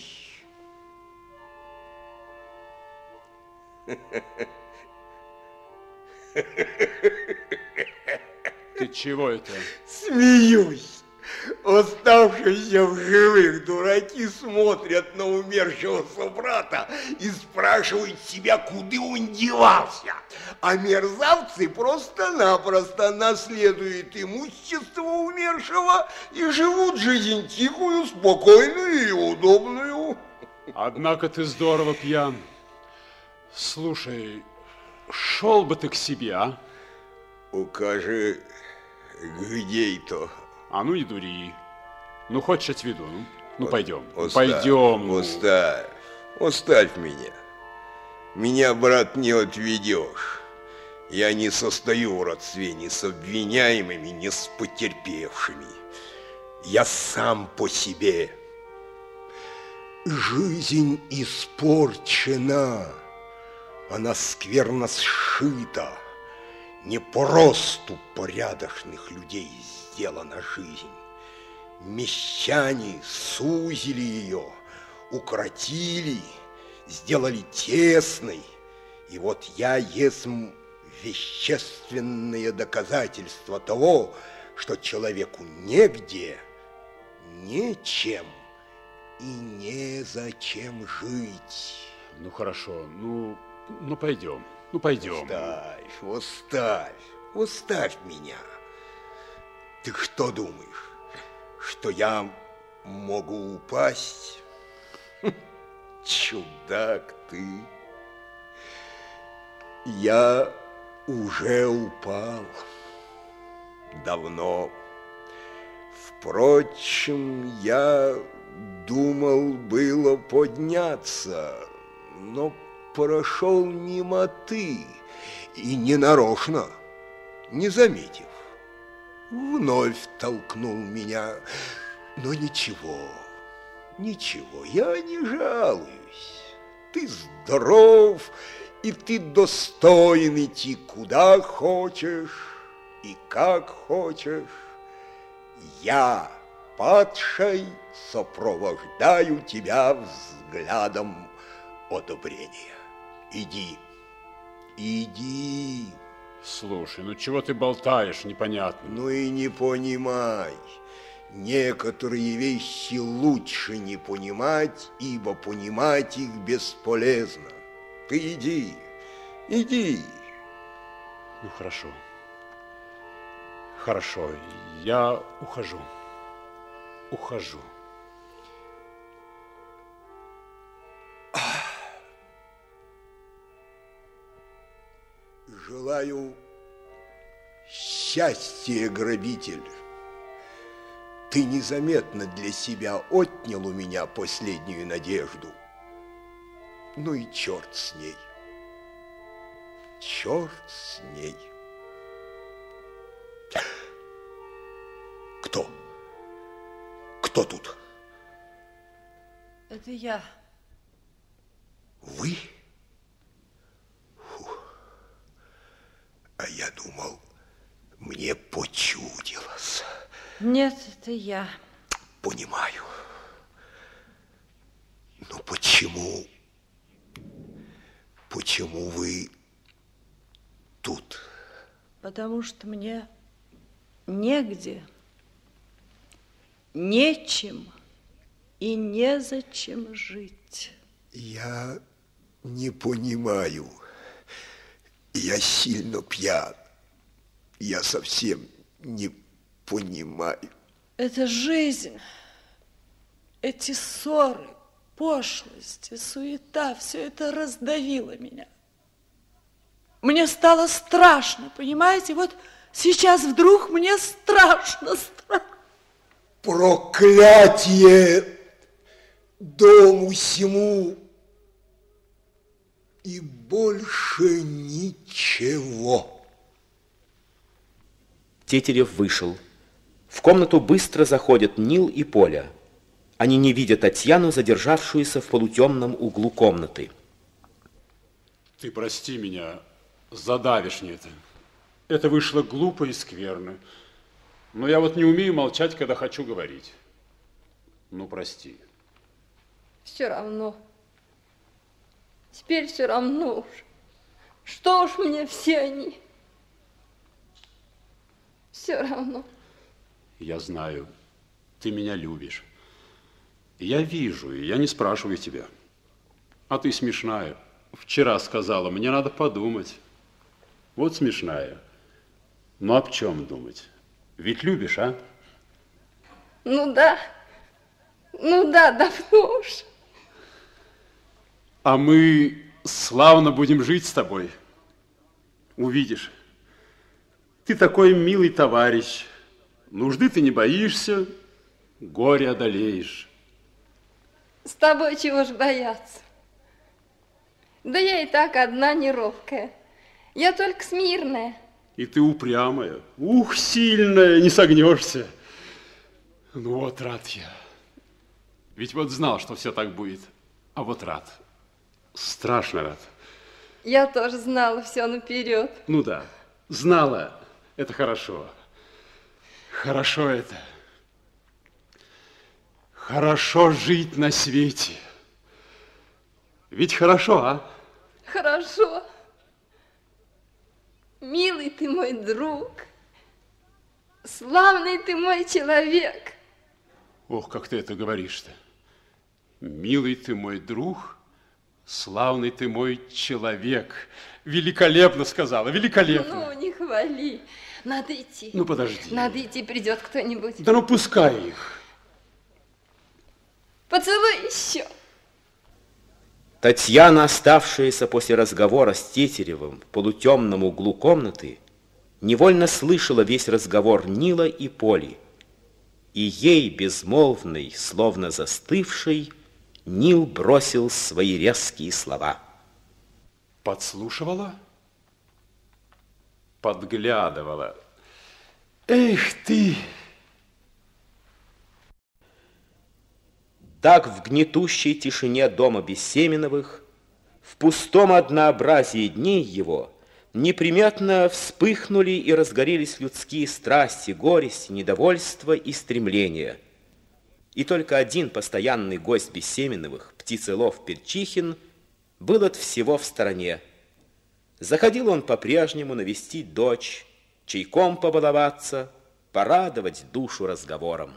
Ты чего это? Смеюсь. Оставшиеся в живых дураки смотрят на умершего собрата и спрашивают себя, куда он девался. А мерзавцы просто-напросто наследуют имущество умершего и живут жизнь тихую, спокойную и удобную. Однако ты здорово пьян. Слушай, шел бы ты к себе, а? Укажи, где это? А ну не дури. Ну, хочешь, отведу. Ну, ну пойдем. Оставь, пойдем. Ну. Оставь, оставь меня. Меня, брат, не отведешь. Я не состою в родстве ни с обвиняемыми, ни с потерпевшими. Я сам по себе. Жизнь испорчена. Она скверно сшита. Не по росту порядочных людей сделана жизнь. Мещане сузили ее, укоротили, сделали тесной. И вот я есмь вещественное доказательство того, что человеку негде, нечем и незачем жить. Ну, хорошо, ну, ну пойдем, ну пойдем. Оставь, оставь, оставь меня. Ты что думаешь, что я могу упасть? Чудак ты. Я уже упал. Давно. Впрочем, я думал было подняться, но прошел мимо ты и ненарочно, не заметив, вновь толкнул меня. Но ничего, ничего, я не жалуюсь. Ты здоров, и ты достоин идти куда хочешь и как хочешь. Я, падший, сопровождаю тебя взглядом одобрения. Иди, иди. Слушай, ну чего ты болтаешь, непонятно. Ну и не понимай. Некоторые вещи лучше не понимать, ибо понимать их бесполезно. Ты иди, иди. Ну, хорошо. Хорошо, я ухожу. Ухожу. Желаю счастья, грабитель. Ты незаметно для себя отнял у меня последнюю надежду. Ну и черт с ней. черт с ней. Кто? Кто тут? Это я. Вы? Фу. А я думал, мне почудилось. Нет, это я. Понимаю. Но почему... Почему вы тут? Потому что мне негде, нечем и незачем жить. Я не понимаю. Я сильно пьян. Я совсем не понимаю. Это жизнь. Эти ссоры, пошлости, суета, все это раздавило меня. Мне стало страшно, понимаете? Вот сейчас вдруг мне страшно, страшно. Проклятие дому сему и больше ничего. Тетерев вышел. В комнату быстро заходят Нил и Поля. Они не видят Татьяну, задержавшуюся в полутемном углу комнаты. Ты прости меня за давешнее это. Это вышло глупо и скверно. Но я вот не умею молчать, когда хочу говорить. Ну, прости. Все равно. Теперь все равно уж. Что уж мне все они. Все равно. Я знаю, ты меня любишь. Я вижу, и я не спрашиваю тебя. А ты смешная. Вчера сказала, мне надо подумать. Вот смешная. Ну, об чем думать? Ведь любишь, а? Ну да. Ну да, давно уж. А мы славно будем жить с тобой. Увидишь. Ты такой милый товарищ. Нужды ты не боишься, горе одолеешь. С тобой чего ж бояться? Да я и так одна неровкая. Я только смирная. И ты упрямая. Ух, сильная, не согнешься. Ну вот рад я. Ведь вот знал, что все так будет. А вот рад. Страшно рад. Я тоже знала все наперед. Ну да, знала. Это хорошо. Хорошо это. Хорошо жить на свете. Ведь хорошо, а? Хорошо. Милый ты мой друг. Славный ты мой человек. Ох, как ты это говоришь-то. Милый ты мой друг, славный ты мой человек. Великолепно сказала, великолепно. Ну, не хвали. Надо идти. Ну, подожди. Надо идти, придет кто-нибудь. Да ну, пускай их. Поцелуй еще. Татьяна, оставшаяся после разговора с Тетеревым в полутемном углу комнаты, невольно слышала весь разговор Нила и Поли. И ей, безмолвной, словно застывшей, Нил бросил свои резкие слова. Подслушивала? Подглядывала. Эх ты! Так в гнетущей тишине дома Бессеменовых, в пустом однообразии дней его, неприметно вспыхнули и разгорелись людские страсти, горесть, недовольство и стремления. И только один постоянный гость Бессеменовых, птицелов Перчихин, был от всего в стороне. Заходил он по-прежнему навестить дочь, чайком побаловаться, порадовать душу разговором.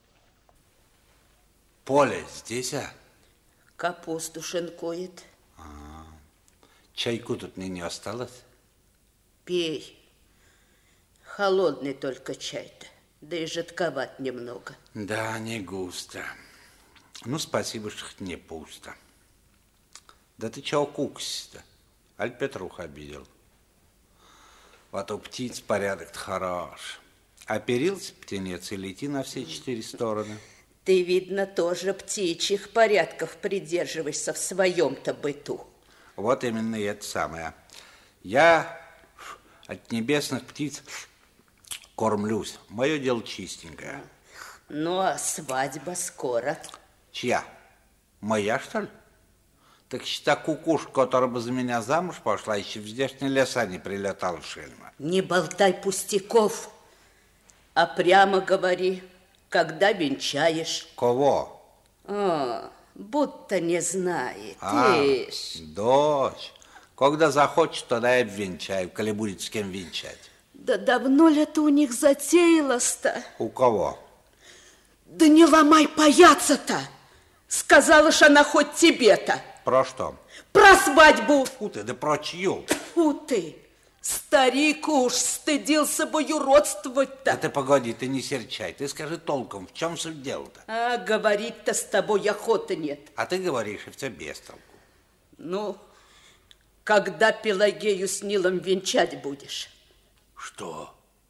Поля здесь, а? Капусту шинкует. А, чайку тут мне не осталось? Пей. Холодный только чай-то, да и жидковат немного. Да, не густо. Ну, спасибо, что хоть не пусто. Да ты чего куксишь-то? Аль Петрух обидел. Вот у птиц порядок-то хорош. Оперился птенец и лети на все четыре стороны. Ты, видно, тоже птичьих порядков придерживаешься в своем-то быту. Вот именно и это самое. Я от небесных птиц кормлюсь. Мое дело чистенькое. Ну, а свадьба скоро. Чья? Моя, что ли? Так считай, кукушка, которая бы за меня замуж пошла, еще в здешние леса не прилетала, шельма. Не болтай пустяков, а прямо говори, когда венчаешь. Кого? А, будто не знает. А, Ишь. дочь. Когда захочет, тогда я венчаю, коли будет с кем венчать. Да давно ли это у них затеялось-то? У кого? Да не ломай паяться-то! Сказала ж она хоть тебе-то. Про что? Про свадьбу. Фу ты, да про чью? Фу ты, старик уж стыдился бы юродствовать-то. Да ты погоди, ты не серчай, ты скажи толком, в чем суть дела-то? А говорить-то с тобой охоты нет. А ты говоришь, и все без толку. Ну, когда Пелагею с Нилом венчать будешь? Что?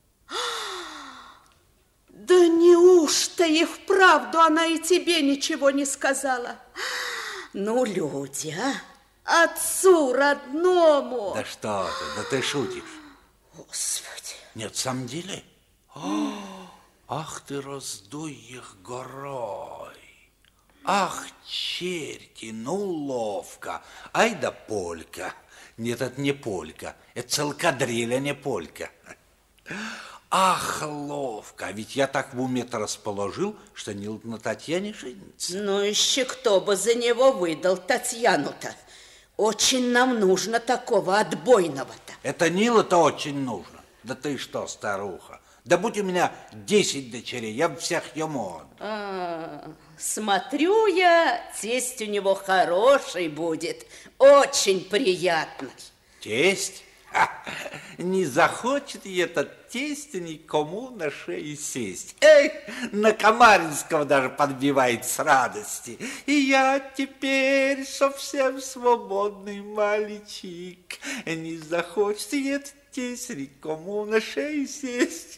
Да неужто и вправду она и тебе ничего не сказала? Ну, люди, а? Отцу родному. Да что ты, да ты шутишь. Господи. Нет, в самом деле? О, ах ты, раздуй их горой. Ах, черти, ну ловко. Ай да полька. Нет, это не полька. Это целкадриль, а не полька. Ах, ловко. Ведь я так в уме-то расположил, что Нил на Татьяне женится. Ну, еще кто бы за него выдал Татьяну-то. Очень нам нужно такого отбойного-то. Это Нила-то очень нужно. Да ты что, старуха? Да будь у меня десять дочерей, я бы всех ему отдал. А, смотрю я, тесть у него хороший будет, очень приятный. Тесть? Ха, не захочет и этот тесть никому на шею сесть. Эх, на Камаринского даже подбивает с радости. И я теперь совсем свободный мальчик. Не захочет и этот тесть никому на шею сесть.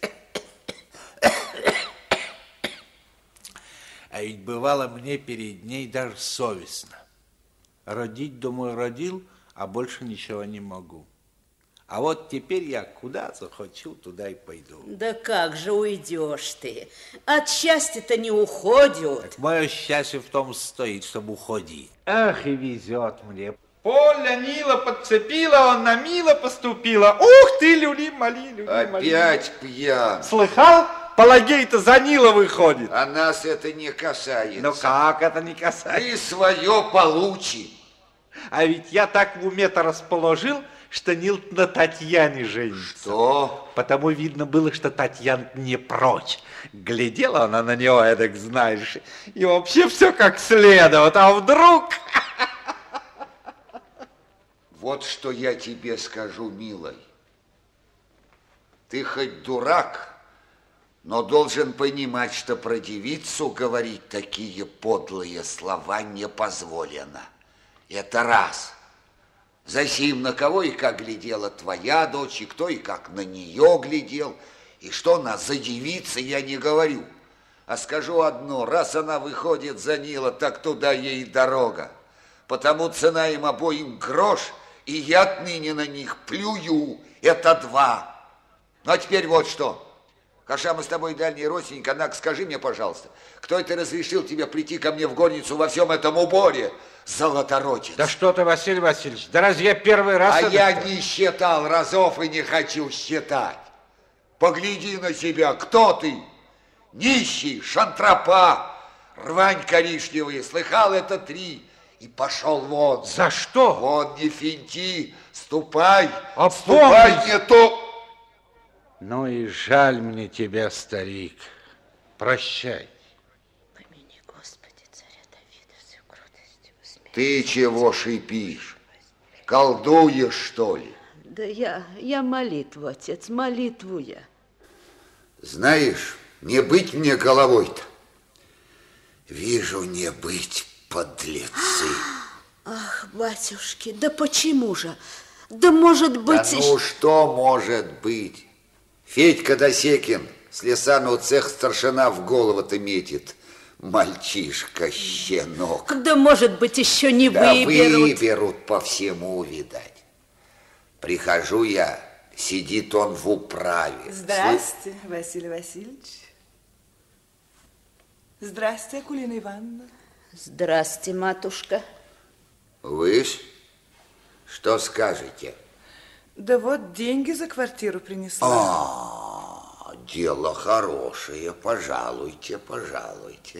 А ведь бывало мне перед ней даже совестно. Родить, думаю, родил, а больше ничего не могу. А вот теперь я куда захочу, туда и пойду. Да как же уйдешь ты? От счастья-то не уходят. Так мое счастье в том стоит, чтобы уходить. Ах, и везет мне. Поля Нила подцепила, он на мило поступила. Ух ты, люли-мали, люли-мали. Опять пьян. Слыхал? Пелагея-то за Нила выходит. А нас это не касается. Ну как это не касается? Ты свое получи. А ведь я так в уме-то расположил, что Нил на Татьяне женится. Что? Потому видно было, что Татьяна не прочь. Глядела она на него, эдак, знаешь, и вообще все как следует. А вдруг... Вот что я тебе скажу, милый. Ты хоть дурак, но должен понимать, что про девицу говорить такие подлые слова не позволено. Это раз. Засим, на кого и как глядела твоя дочь, и кто и как на нее глядел, и что она за девица, я не говорю. А скажу одно, раз она выходит за Нила, так туда ей дорога. Потому цена им обоим грош, и я отныне на них плюю. Это два. Ну, а теперь вот что. Хаша, мы с тобой дальние родственники, однако скажи мне, пожалуйста, кто это разрешил тебе прийти ко мне в горницу во всем этом уборе, золоторотец? Да что ты, Василий Васильевич, да разве я первый раз... А это... я не считал разов и не хочу считать. Погляди на себя, кто ты? Нищий, шантропа, рвань коричневая, слыхал, это три. И пошел вон. За что? Вон, не финти, ступай, Опомнись. ступай, не то... Ну и жаль мне тебя, старик. Прощай. Помяни, Господи, царя Давида, с его кротостью усмирь. Ты чего шипишь? Колдуешь, что ли? Да я, я молитву, отец, молитву я. Знаешь, не быть мне головой-то. Вижу, не быть, подлецы. Ах, батюшки, да почему же? Да может быть... Да ну что может быть? Федька Досекин, слесарного цеха старшина, в голову-то метит. Мальчишка, щенок. Да может быть еще не да выберут. выберут по всему, видать. Прихожу я, сидит он в управе. Здрасте, Василий Васильевич. Здрасте, Акулина Ивановна. Здрасте, матушка. Вы ж что скажете? Да вот деньги за квартиру принесла. А, дело хорошее, пожалуйте, пожалуйте.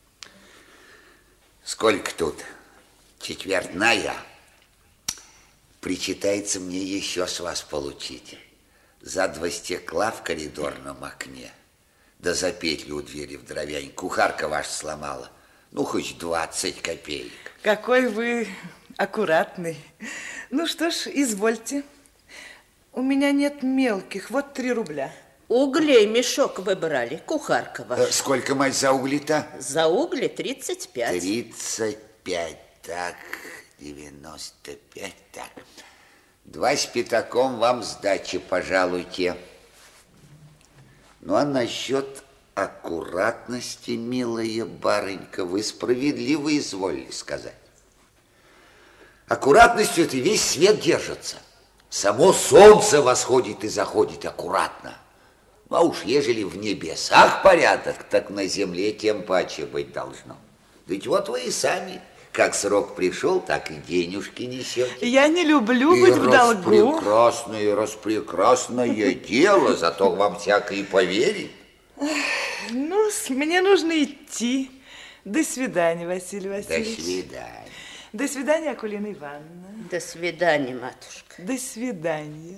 Сколько тут? Четвертная. Причитается мне еще с вас получить. За два стекла в коридорном окне, да за петлю у двери в дровянь. Кухарка ваша сломала. Ну, хоть двадцать копеек. Какой вы аккуратный. Ну что ж, извольте. У меня нет мелких, вот три рубля. Углей мешок вы брали, кухарка ваша. Сколько, мать, за угли-то? За угли тридцать пять. Тридцать пять, так, девяносто пять, так. Два с пятаком вам сдачи, пожалуйте. Ну, а насчет аккуратности, милая барынька, вы справедливо изволили сказать. Аккуратностью это весь свет держится. Само солнце восходит и заходит аккуратно. А уж ежели в небесах порядок, так на земле тем паче быть должно. Ведь вот вы и сами, как срок пришел, так и денежки несете. Я не люблю и быть в долгу. Распрекрасное, распрекрасное дело, зато вам всякое и поверить. Ну, мне нужно идти. До свидания, Василий Васильевич. До свидания. До свидания, Акулина Ивановна. До свидания, матушка. До свидания.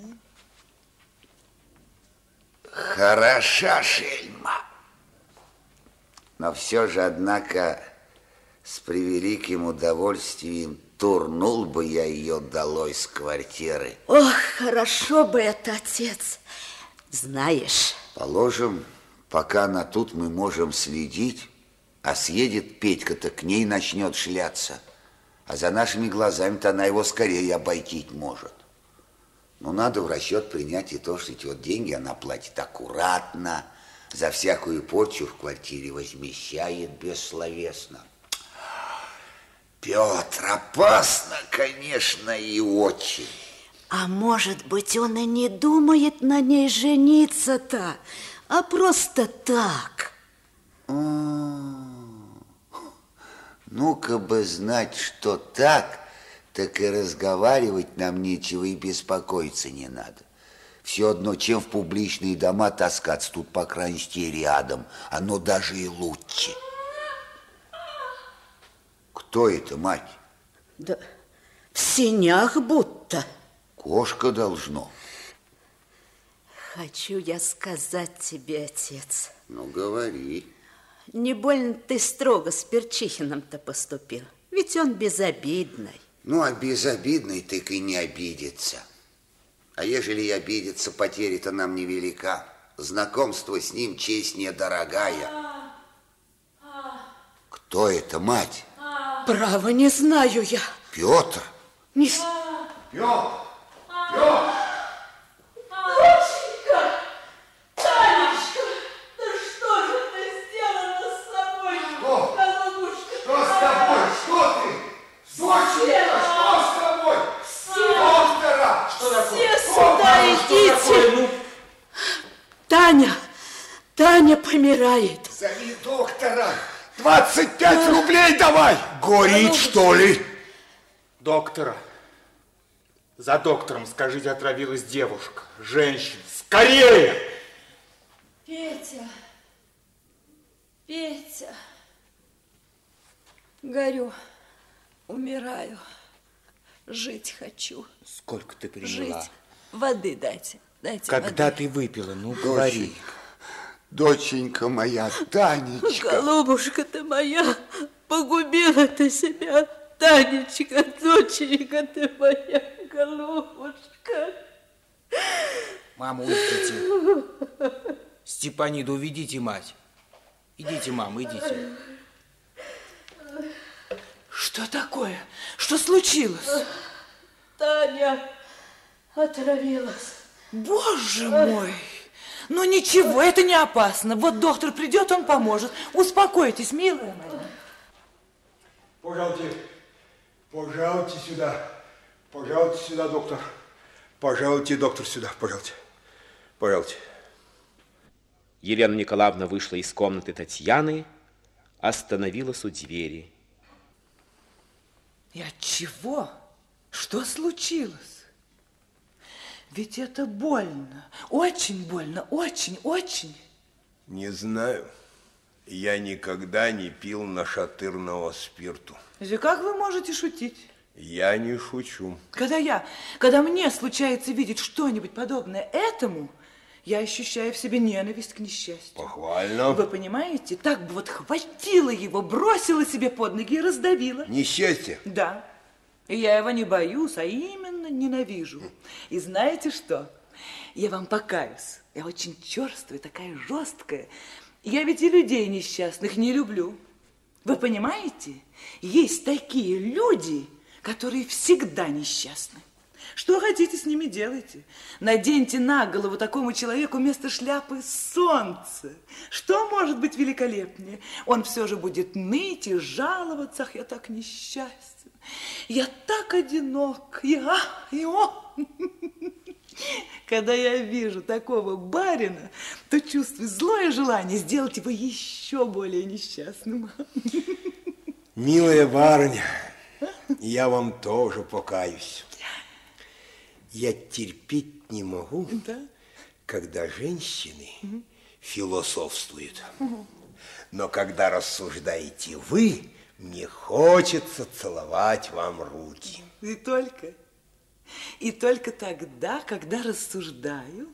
Хороша шельма. Но все же, однако, с превеликим удовольствием турнул бы я ее долой с квартиры. Ох, хорошо бы это, отец. Знаешь... Положим, пока она тут, мы можем следить, а съедет Петька-то, к ней начнет шляться. А за нашими глазами-то она его скорее обойти может. Но надо в расчет принять и то, что эти вот деньги она платит аккуратно, за всякую порчу в квартире возмещает бессловесно. Петр, опасно, конечно, и очень. А может быть, он и не думает на ней жениться-то, а просто так. Ну-ка бы знать, что так, так и разговаривать нам нечего, и беспокоиться не надо. Все одно, чем в публичные дома таскаться, тут, по крайней мере, рядом, оно даже и лучше. Кто это, мать? Да в сенях будто. Кошка должно. Хочу я сказать тебе, отец. Ну, говори. Не больно ты строго с Перчихиным-то поступил. Ведь он безобидный. Ну, а безобидный так и не обидится. А ежели и обидится, потеря-то нам невелика. Знакомство с ним честь недорогая. Кто это, мать? Право, не знаю я. Петр. Не... Петр! Петр! Доченька! Танечка! Да что же ты сделала с собой? Что? Голубушка! Что с тобой? Что ты? Доченька, что с тобой? Доктора! Что такое? Все сюда идите! Таня! Таня помирает. Зови доктора! двадцать пять рублей давай! Горит, что ли? Доктора. За доктором, скажите, отравилась девушка, женщина. Скорее! Петя, Петя, горю, умираю, жить хочу. Сколько ты приняла? Жить. Воды дайте, дайте Когда воды. ты выпила, ну говори. Доченька моя, Танечка. Голубушка ты моя, погубила ты себя. Танечка, доченька ты моя, голубушка. Мама, уйдите. Степаниду, уведите мать. Идите, мама, идите. Что такое? Что случилось? Таня отравилась. Боже мой! Ну ничего, это не опасно. Вот доктор придет, он поможет. Успокойтесь, милая моя. Пожалуйте, пожалуйте сюда. Пожалуйте сюда, доктор. Пожалуйте, доктор, сюда, пожалуйте. Пожалуйте. Елена Николаевна вышла из комнаты Татьяны, остановилась у двери. И от чего? Что случилось? Ведь это больно, очень больно, очень, очень. Не знаю. Я никогда не пил нашатырного спирту. И как вы можете шутить? Я не шучу. Когда я, когда мне случается видеть что-нибудь подобное этому, я ощущаю в себе ненависть к несчастью. Похвально. Вы понимаете, так бы вот хватила его, бросила себе под ноги и раздавила. Несчастье? Да. И я его не боюсь, а именно ненавижу. И знаете что? Я вам покаюсь. Я очень черствая, такая жесткая. Я ведь и людей несчастных не люблю. Вы понимаете? Есть такие люди, которые всегда несчастны. Что хотите, с ними делайте. Наденьте на голову такому человеку вместо шляпы солнце. Что может быть великолепнее? Он все же будет ныть и жаловаться. Ах, я так несчастен. Я так одинок. И а, и о. Когда я вижу такого барина, то чувствую злое желание сделать его еще более несчастным. Милая барыня, я вам тоже покаюсь. Я терпеть не могу, да? Когда женщины угу. философствуют. Угу. Но когда рассуждаете вы, мне хочется целовать вам руки. И только, и только тогда, когда рассуждаю.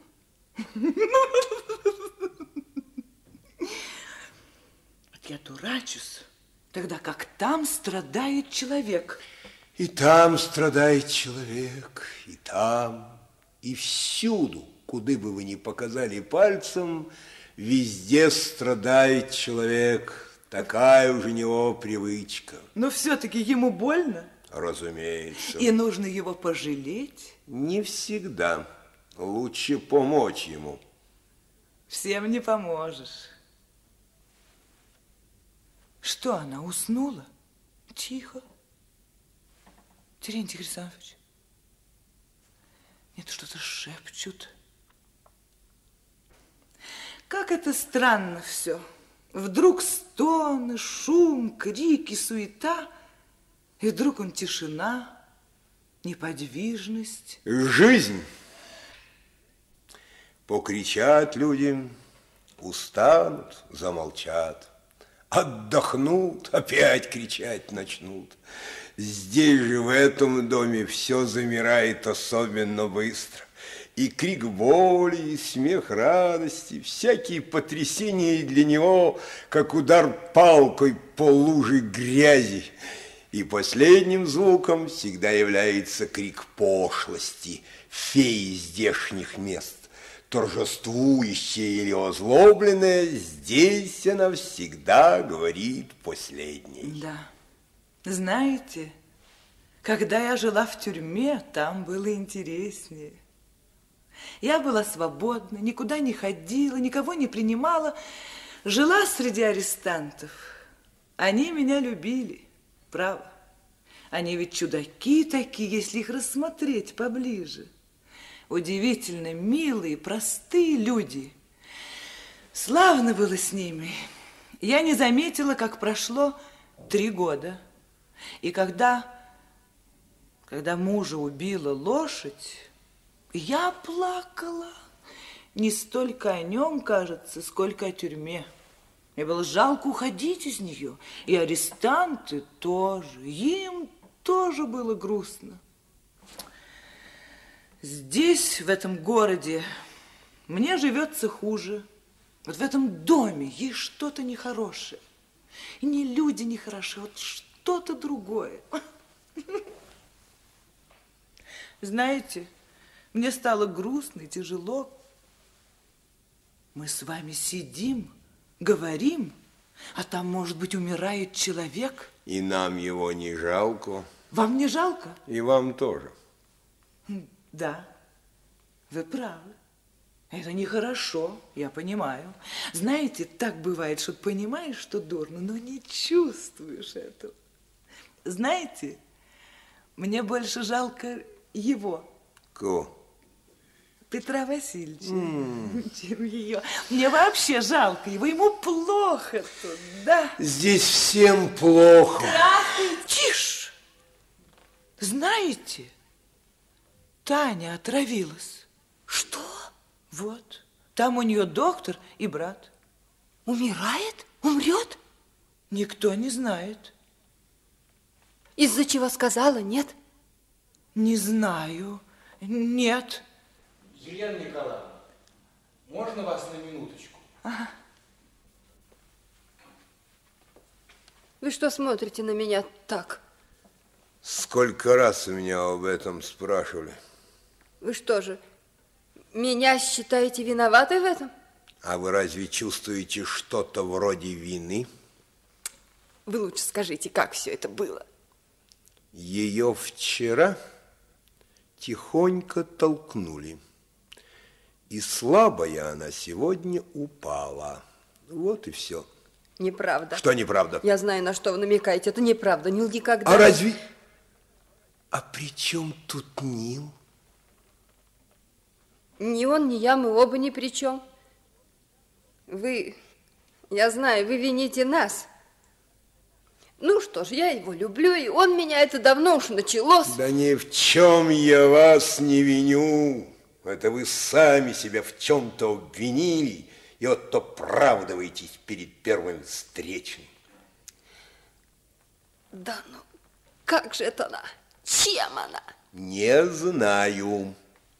Я дурачусь, тогда как там страдает человек. И там страдает человек, и там, и всюду, куда бы вы ни показали пальцем, везде страдает человек. Такая уже у него привычка. Но все-таки ему больно? Разумеется. И нужно его пожалеть? Не всегда. Лучше помочь ему. Всем не поможешь. Что, она уснула? Тихо. Терентий Хрисантович. Нет, что-то шепчут. Как это странно все. Вдруг стоны, шум, крики, суета, и вдруг он тишина, неподвижность. Жизнь. Покричат люди, устанут, замолчат. Отдохнут, опять кричать начнут. Здесь же, в этом доме, все замирает особенно быстро. И крик боли, и смех радости, всякие потрясения для него, как удар палкой по луже грязи. И последним звуком всегда является крик пошлости, феи здешних мест. Торжествующая или озлобленная, здесь она всегда говорит последней. Да. Знаете, когда я жила в тюрьме, там было интереснее. Я была свободна, никуда не ходила, никого не принимала, жила среди арестантов. Они меня любили, право. Они ведь чудаки такие, если их рассмотреть поближе. Удивительно милые, простые люди. Славно было с ними. Я не заметила, как прошло три года. И когда, когда мужа убила лошадь, я плакала. Не столько о нем, кажется, сколько о тюрьме. Мне было жалко уходить из нее. И арестанты тоже. Им тоже было грустно. Здесь, в этом городе, мне живется хуже. Вот в этом доме есть что-то нехорошее. И не люди нехорошие, вот что-то другое. Знаете, мне стало грустно и тяжело. Мы с вами сидим, говорим, а там, может быть, умирает человек. И нам его не жалко. Вам не жалко? И вам тоже. Да, вы правы. Это нехорошо, я понимаю. Знаете, так бывает, что понимаешь, что дурно, но не чувствуешь этого. Знаете, мне больше жалко его. Кого? Петра Васильевича. Mm. Ее. Мне вообще жалко его, ему плохо тут, да? Здесь всем плохо. Здравствуйте. Тише! Знаете, Таня отравилась. Что? Вот. Там у нее доктор и брат. Умирает? Умрет? Никто не знает. Из-за чего сказала, нет? Не знаю. Нет. Елена Николаевна, можно вас на минуточку? Ага. Вы что смотрите на меня так? Сколько раз у меня об этом спрашивали. Вы что же, меня считаете виноватой в этом? А вы разве чувствуете что-то вроде вины? Вы лучше скажите, как все это было? Ее вчера тихонько толкнули. И слабая она сегодня упала. Вот и все. Неправда. Что неправда? Я знаю, на что вы намекаете. Это неправда. Нил никогда... А разве... А при чем тут Нил? Ни он, ни я, мы оба ни при чем. Вы... Я знаю, вы вините нас. Ну что ж, я его люблю, и он меня, это давно уж началось. Да ни в чем я вас не виню. Это вы сами себя в чем-то обвинили, и вот оправдываетесь перед первым встречным. Да ну, как же это она? Чем она? Не знаю.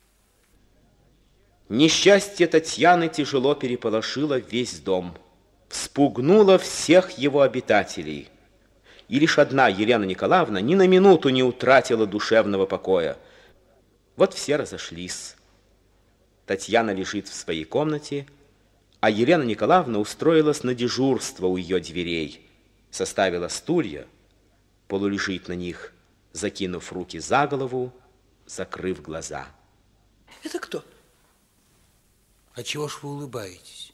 Несчастье Татьяны тяжело переполошило весь дом, вспугнуло всех его обитателей. И лишь одна Елена Николаевна ни на минуту не утратила душевного покоя. Вот все разошлись. Татьяна лежит в своей комнате, а Елена Николаевна устроилась на дежурство у ее дверей, составила стулья, полулежит на них, закинув руки за голову, закрыв глаза. Это кто? А чего ж вы улыбаетесь?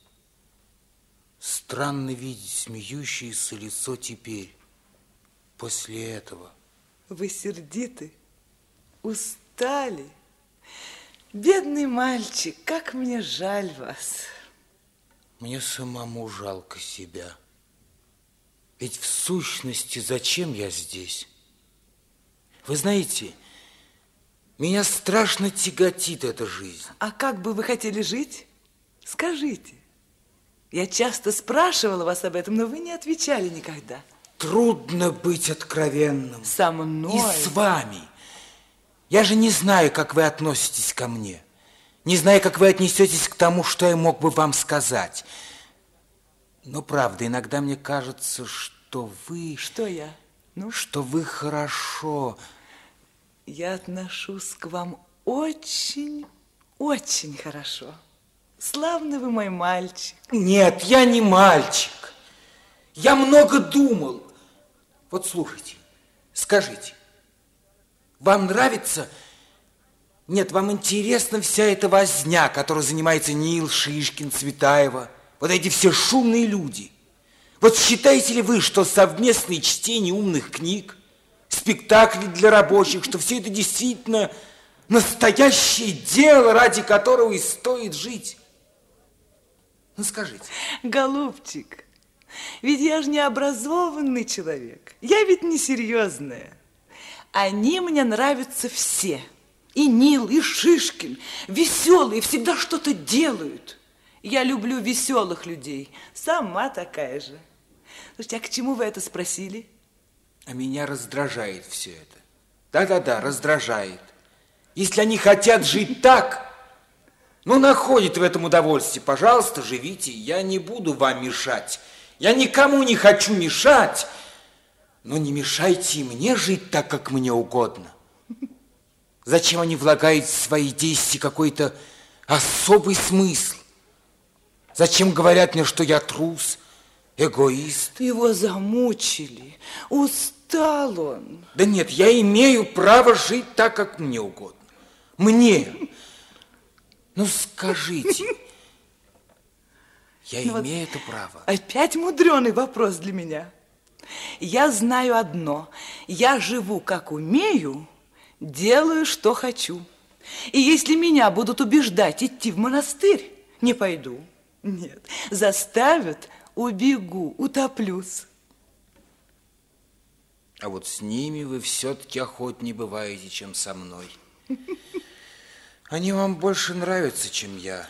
Странно видеть смеющееся лицо теперь, после этого. Вы сердиты, устали. Бедный мальчик, как мне жаль вас. Мне самому жалко себя. Ведь в сущности, зачем я здесь? Вы знаете, меня страшно тяготит эта жизнь. А как бы вы хотели жить? Скажите. Я часто спрашивала вас об этом, но вы не отвечали никогда. Трудно быть откровенным. Со мной. И с вами. Я же не знаю, как вы относитесь ко мне. Не знаю, как вы отнесетесь к тому, что я мог бы вам сказать. Но правда, иногда мне кажется, что вы... Что я? Ну? Что вы хорошо... Я отношусь к вам очень, очень хорошо. Славный вы мой мальчик. Нет, я не мальчик. Я много думал. Вот слушайте, скажите, вам нравится... Нет, вам интересна вся эта возня, которой занимается Нил, Шишкин, Цветаева, вот эти все шумные люди. Вот считаете ли вы, что совместные чтения умных книг, спектакли для рабочих, что все это действительно настоящее дело, ради которого и стоит жить? Ну, скажите. Голубчик, ведь я же не образованный человек. Я ведь несерьезная. Они мне нравятся все. И Нил, и Шишкин. Веселые, всегда что-то делают. Я люблю веселых людей. Сама такая же. Слушайте, а к чему вы это спросили? А меня раздражает все это. Да-да-да, раздражает. Если они хотят жить так, ну, находят в этом удовольствие, пожалуйста, живите. Я не буду вам мешать. Я никому не хочу мешать. Но не мешайте и мне жить так, как мне угодно. Зачем они влагают в свои действия какой-то особый смысл? Зачем говорят мне, что я трус, эгоист? Его замучили, устал он. Да нет, я имею право жить так, как мне угодно. Мне. Ну, скажите, я ну имею вот это право? Опять мудреный вопрос для меня. Я знаю одно. Я живу, как умею, делаю, что хочу. И если меня будут убеждать идти в монастырь, не пойду. Нет, заставят, убегу, утоплюсь. А вот с ними вы все-таки охотнее бываете, чем со мной. Они вам больше нравятся, чем я.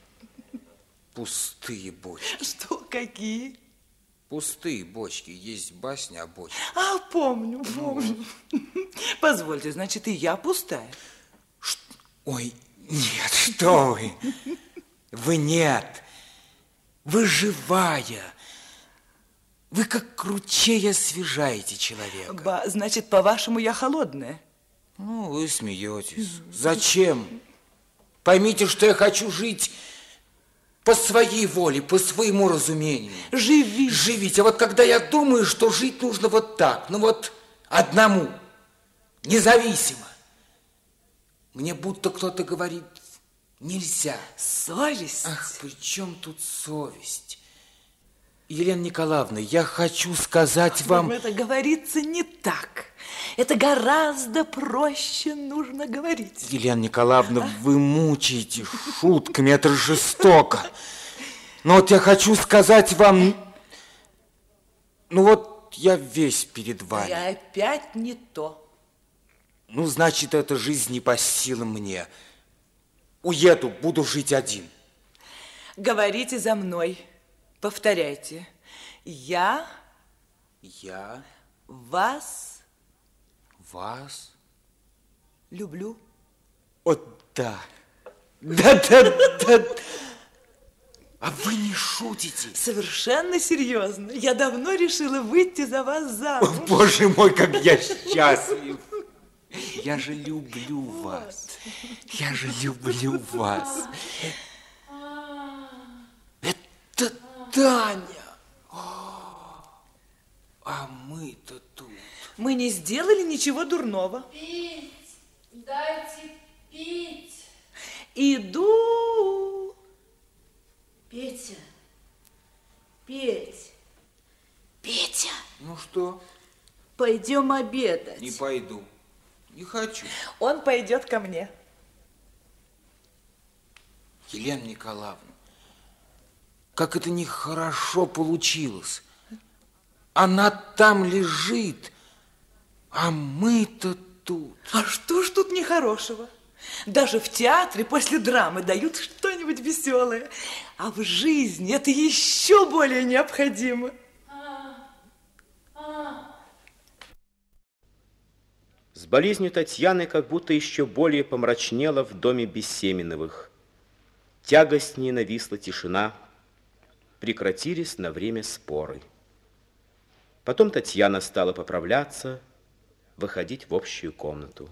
Пустые бочки. Что, какие? Пустые бочки. Есть басня о бочке. А, помню, помню. Ну. Позвольте, значит, и я пустая? Ш... Ой, нет, что вы. Вы нет. Вы живая. Вы как ручей освежаете человека. Ба, значит, по-вашему, я холодная? Ну, вы смеетесь. Зачем? Поймите, что я хочу жить по своей воле, по своему разумению. Живи. Живите. А вот когда я думаю, что жить нужно вот так, ну вот одному, независимо, мне будто кто-то говорит, нельзя. Совесть? Ах, при чем тут совесть? Елена Николаевна, я хочу сказать вам... Это говорится не так. Это гораздо проще нужно говорить. Елена Николаевна, а? Вы мучаете шутками, это жестоко. Но вот я хочу сказать вам... Ну вот я весь перед вами. И опять не то. Ну, значит, эта жизнь не по силам мне. Уеду, буду жить один. Говорите за мной. Повторяйте. Я... Я... Вас... Вас... Люблю. Вот да. Да-да-да. А вы не шутите? Совершенно серьезно. Я давно решила выйти за вас замуж. О, боже мой, как я счастлив. Я же люблю вас. Я же люблю вас. Это Таня. А мы-то тут. Мы не сделали ничего дурного. Пить, дайте пить. Иду. Петя, Петь, Петя. Ну что? Пойдем обедать. Не пойду. Не хочу. Он пойдет ко мне. Елена Николаевна, как это нехорошо получилось. Она там лежит, а мы-то тут. А что ж тут нехорошего? Даже в театре после драмы дают что-нибудь веселое. А в жизни это еще более необходимо. С болезнью Татьяны как будто еще более помрачнело в доме Бессеменовых. Тягостнее нависла тишина, прекратились на время споры. Потом Татьяна стала поправляться, выходить в общую комнату.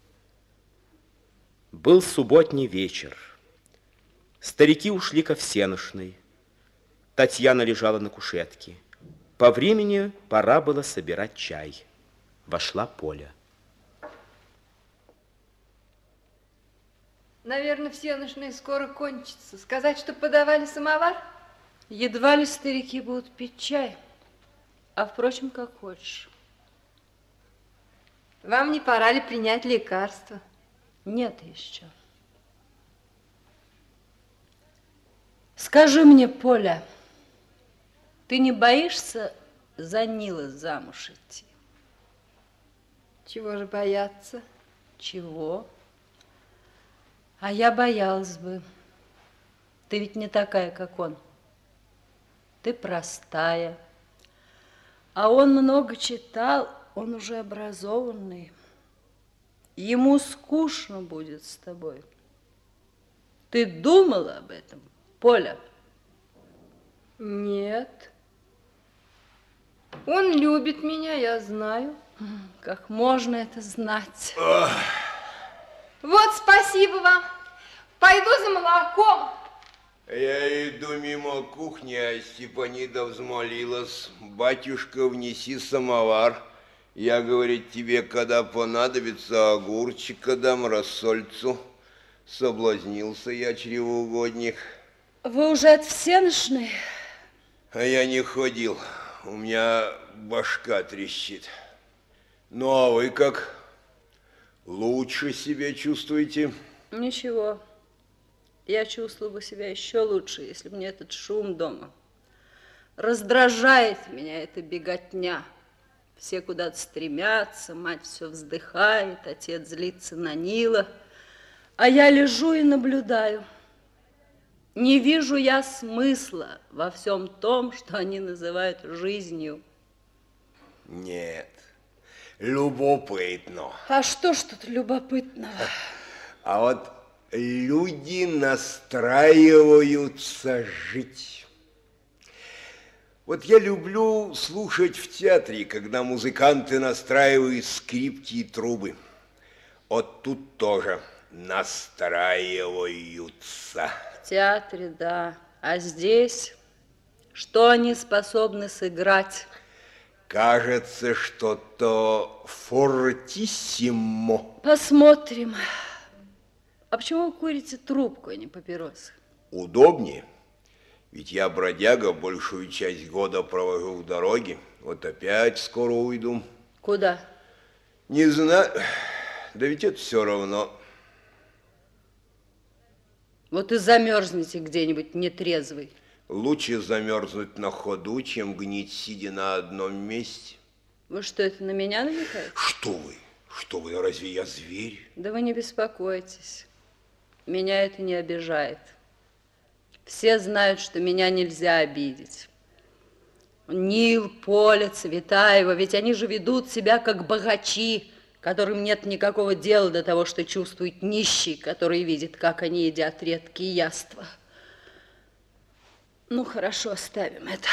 Был субботний вечер. Старики ушли ко всенощной. Татьяна лежала на кушетке. По времени пора было собирать чай. Вошла Поля. Наверное, всенощные скоро кончатся. Сказать, что подавали самовар? Едва ли старики будут пить чай. А, впрочем, как хочешь. Вам не пора ли принять лекарство? Нет еще. Скажи мне, Поля, ты не боишься за Нила замуж идти? Чего же бояться? Чего? А я боялась бы. Ты ведь не такая, как он. Ты простая. А он много читал, он уже образованный. Ему скучно будет с тобой. Ты думала об этом, Поля? Нет. Он любит меня, я знаю. Как можно это знать? Ох. Вот спасибо вам. Пойду за молоком. Я иду мимо кухни, а Степанида взмолилась. Батюшка, внеси самовар. Я, говорит, тебе, когда понадобится, огурчика дам, рассольцу. Соблазнился я, чревоугодник. Вы уже от всенощной? А я не ходил. У меня башка трещит. Ну, а вы как? Лучше себя чувствуете? Ничего. Я чувствовала бы себя еще лучше, если бы не этот шум дома. Раздражает меня эта беготня. Все куда-то стремятся, мать все вздыхает, отец злится на Нила. А я лежу и наблюдаю. Не вижу я смысла во всем том, что они называют жизнью. Нет, любопытно. А что ж тут любопытного? А вот люди настраиваются жить. Вот я люблю слушать в театре, когда музыканты настраивают скрипки и трубы. Вот тут тоже настраиваются. В театре, да. А здесь что они способны сыграть? Кажется, что-то фортиссимо. Посмотрим. А почему вы курите трубку, а не папиросы? Удобнее. Ведь я, бродяга, большую часть года провожу в дороге. Вот опять скоро уйду. Куда? Не знаю. Да ведь это все равно. Вот и замерзнете где-нибудь нетрезвый. Лучше замерзнуть на ходу, чем гнить, сидя на одном месте. Вы что, это на меня намекаете? Что вы? Что вы? Разве я зверь? Да вы не беспокойтесь. Меня это не обижает. Все знают, что меня нельзя обидеть. Нил, Поле, Цветаева, ведь они же ведут себя как богачи, которым нет никакого дела до того, что чувствует нищий, который видит, как они едят редкие яства. Ну, хорошо, оставим это.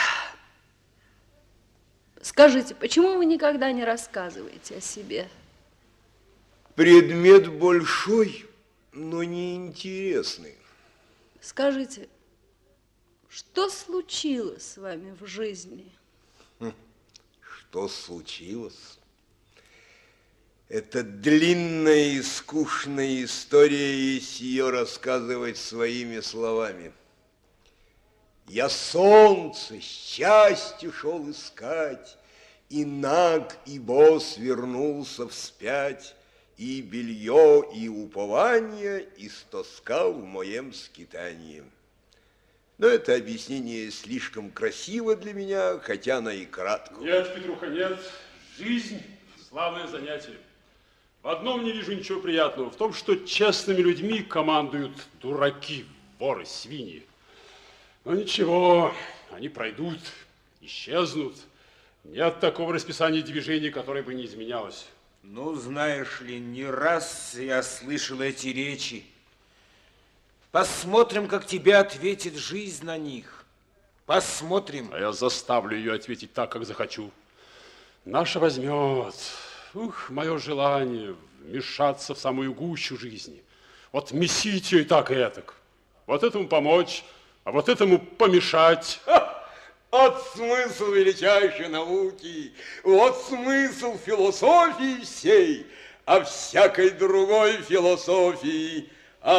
Скажите, почему вы никогда не рассказываете о себе? Предмет большой, но неинтересный. Скажите, что случилось с вами в жизни? Что случилось? Это длинная и скучная история, если ее рассказывать своими словами. Я солнце, счастье шел искать, и наг, и босс вернулся вспять, и белье, и упование истоскал в моем скитании. Но это объяснение слишком красиво для меня, хотя оно и кратко. Нет, Петруха, нет. Жизнь – славное занятие. В одном не вижу ничего приятного, в том, что честными людьми командуют дураки, воры, свиньи. Но ничего, они пройдут, исчезнут. Нет такого расписания движений, которое бы не изменялось. Ну, знаешь ли, не раз я слышал эти речи. Посмотрим, как тебе ответит жизнь на них. Посмотрим. А я заставлю ее ответить так, как захочу. Наша возьмет. Ух, мое желание вмешаться в самую гущу жизни. Вот месить ее и так, и этак. Вот этому помочь, а вот этому помешать. Вот смысл величайшей науки, вот смысл философии всей, а всякой другой философии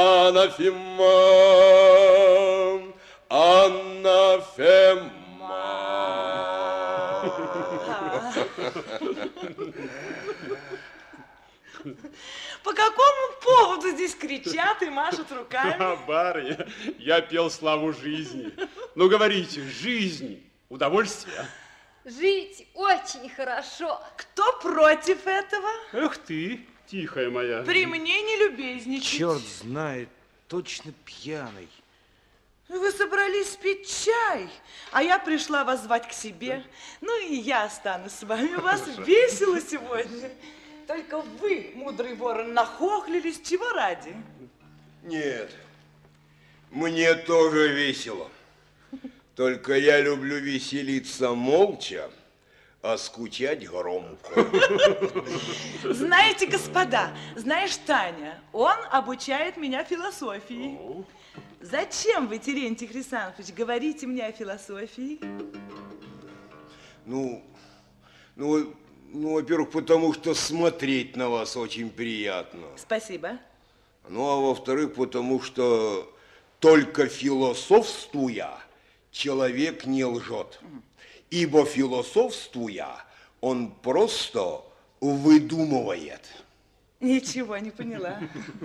анафема, анафема. По какому поводу здесь кричат и машут руками? А, барыня, я пел славу жизни. Ну, говорите, жизнь, удовольствие. Жить очень хорошо. Кто против этого? Эх ты, тихая моя. При мне не любезничать. Черт знает, точно пьяный. Вы собрались пить чай, а я пришла вас звать к себе. Ну и я останусь с вами. У вас весело сегодня. Только вы, мудрый ворон, нахохлились. Чего ради? Нет, мне тоже весело. Только я люблю веселиться молча, а скучать громко. Знаете, господа, знаешь, Таня, он обучает меня философии. Зачем вы, Терентий Хрисантович, говорите мне о философии? Ну, ну, ну, во-первых, потому что смотреть на вас очень приятно. Спасибо. Ну, а во-вторых, потому что только философствуя, человек не лжет. Ибо философствуя, он просто выдумывает. Ничего не поняла.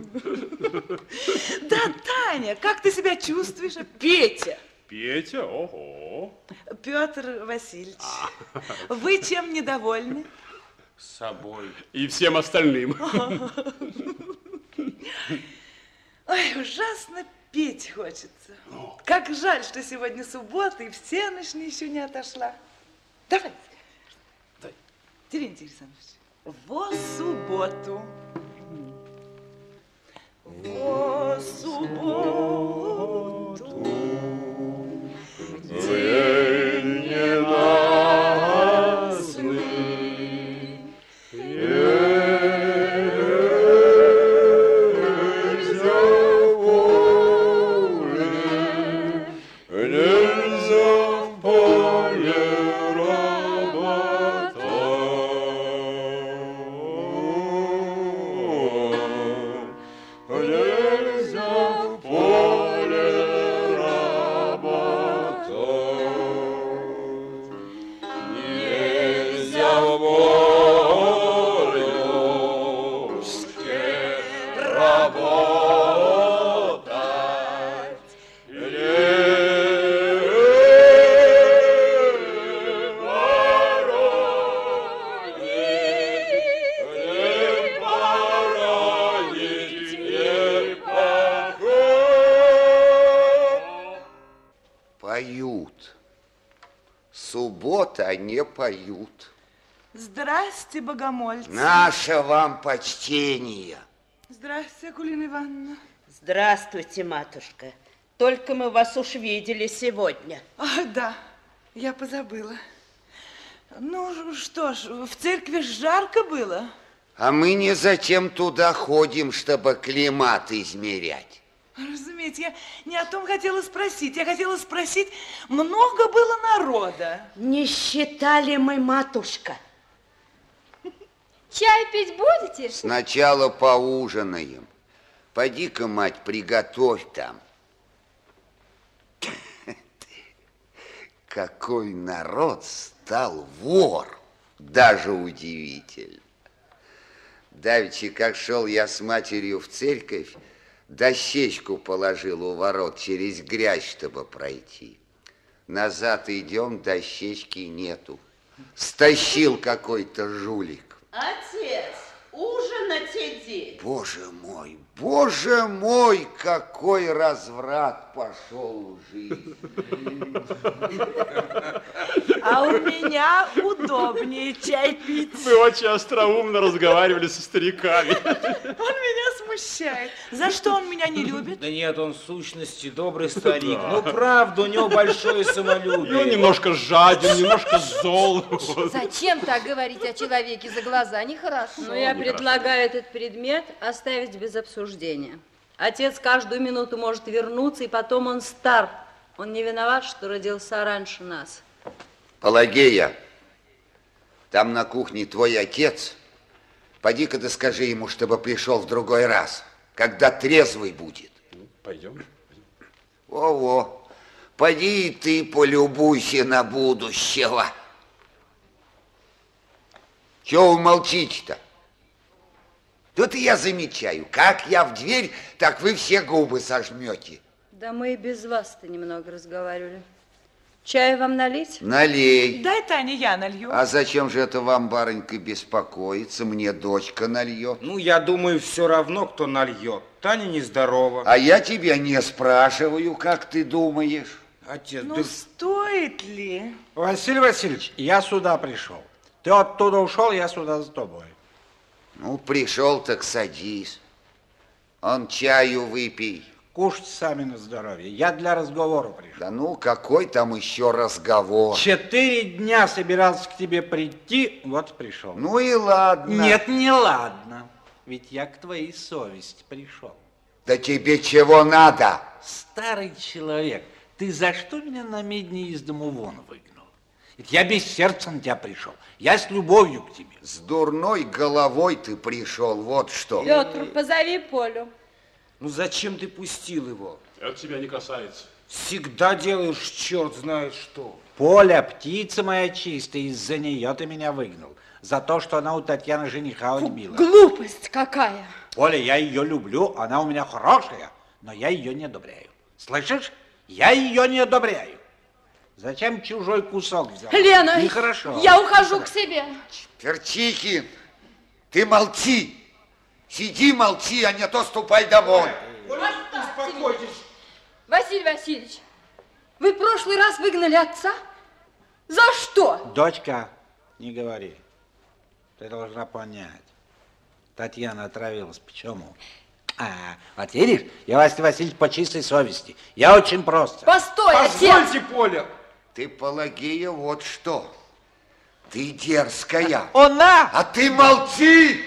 Да, Таня, как ты себя чувствуешь? Петя. Петя, ого. Петр Васильевич, вы чем недовольны? С собой. И всем остальным. Ой, ужасно петь хочется. Как жаль, что сегодня суббота, и всеночная еще не отошла. Давай. Терентий Александрович, во субботу. Во субботу. День ненастный, нельзя воле, нельзя в поле работать, нельзя в поле работать. Нельзя в полюшке работать, не воронить, не пахать. Поют. Суббота, а не поют. Здрасте, богомольцы. Наше вам почтение. Здрасте, Акулина Ивановна. Здравствуйте, матушка. Только мы вас уж видели сегодня. А, да, я позабыла. Ну, что ж, в церкви жарко было. А мы не затем туда ходим, чтобы климат измерять. Разумеете, я не о том хотела спросить. Я хотела спросить, много было народа? Не считали мы, матушка. Чай пить будете? Сначала поужинаем. Поди-ка, мать, приготовь там. Какой народ стал вор. Даже удивительно. Давеча, как шел я с матерью в церковь, дощечку положил у ворот через грязь, чтобы пройти. Назад идем, дощечки нету. Стащил какой-то жулик. Отец, ужинать иди. Боже мой, боже мой, какой разврат пошел в жизнь. А у меня удобнее чай пить. Вы очень остроумно разговаривали со стариками. Он меня смущает. За что он меня не любит? Да нет, он в сущности добрый старик. Ну, правда, у него большое самолюбие. Он немножко жаден, немножко зол. Зачем так говорить о человеке за глаза? Нехорошо. Ну, я предлагаю этот предмет оставить без обсуждения. Отец каждую минуту может вернуться, и потом он стар. Он не виноват, что родился раньше нас. Пелагея, там на кухне твой отец. Поди-ка ты скажи ему, чтобы пришел в другой раз, когда трезвый будет. Пойдем. Во-во, поди и ты полюбуйся на будущего. Чего вы молчите-то? Тут и я замечаю, как я в дверь, так вы все губы сожмете. Да мы и без вас-то немного разговаривали. Чаю вам налить? Налей. Дай, Таня, я налью. А зачем же это вам, барынька, беспокоиться? Мне дочка нальет. Ну, я думаю, все равно, кто нальет. Таня нездорова. А я тебя не спрашиваю, как ты думаешь. Отец, Ну, да... стоит ли? Василий Васильевич, я сюда пришел. Ты оттуда ушел, я сюда за тобой. Ну, пришел, так садись. Он чаю выпей. Кушайте сами на здоровье. Я для разговора пришел. Да ну, какой там еще разговор? Четыре дня собирался к тебе прийти, вот пришел. Ну и ладно. Нет, не ладно. Ведь я к твоей совести пришел. Да тебе чего надо? Старый человек, ты за что меня на медне из дому вон выгнал? Ведь я без сердца на тебя пришел. Я с любовью к тебе. С дурной головой ты пришел, вот что. Петр, позови Полю. Ну, зачем ты пустил его? Это тебя не касается. Всегда делаешь черт знает что. Поля, птица моя чистая, из-за нее ты меня выгнал. За то, что она у Татьяны жениха любила. Глупость какая. Поля, я ее люблю, она у меня хорошая, но я ее не одобряю. Слышишь? Я ее не одобряю. Зачем чужой кусок взял? Лена, нехорошо. Я ухожу к себе. Перчихин, ты молчи. Сиди, молчи, а не то ступай домой. Успокойтесь. Василий Васильевич, вы в прошлый раз выгнали отца? За что? Дочка, не говори. Ты должна понять. Татьяна отравилась. Почему? А, вот видишь, я, Василий Васильевич, по чистой совести. Я очень просто. Постой, Позвольте, отец! Поля. Ты, Пелагея, вот что. Ты дерзкая. Она! А ты молчи!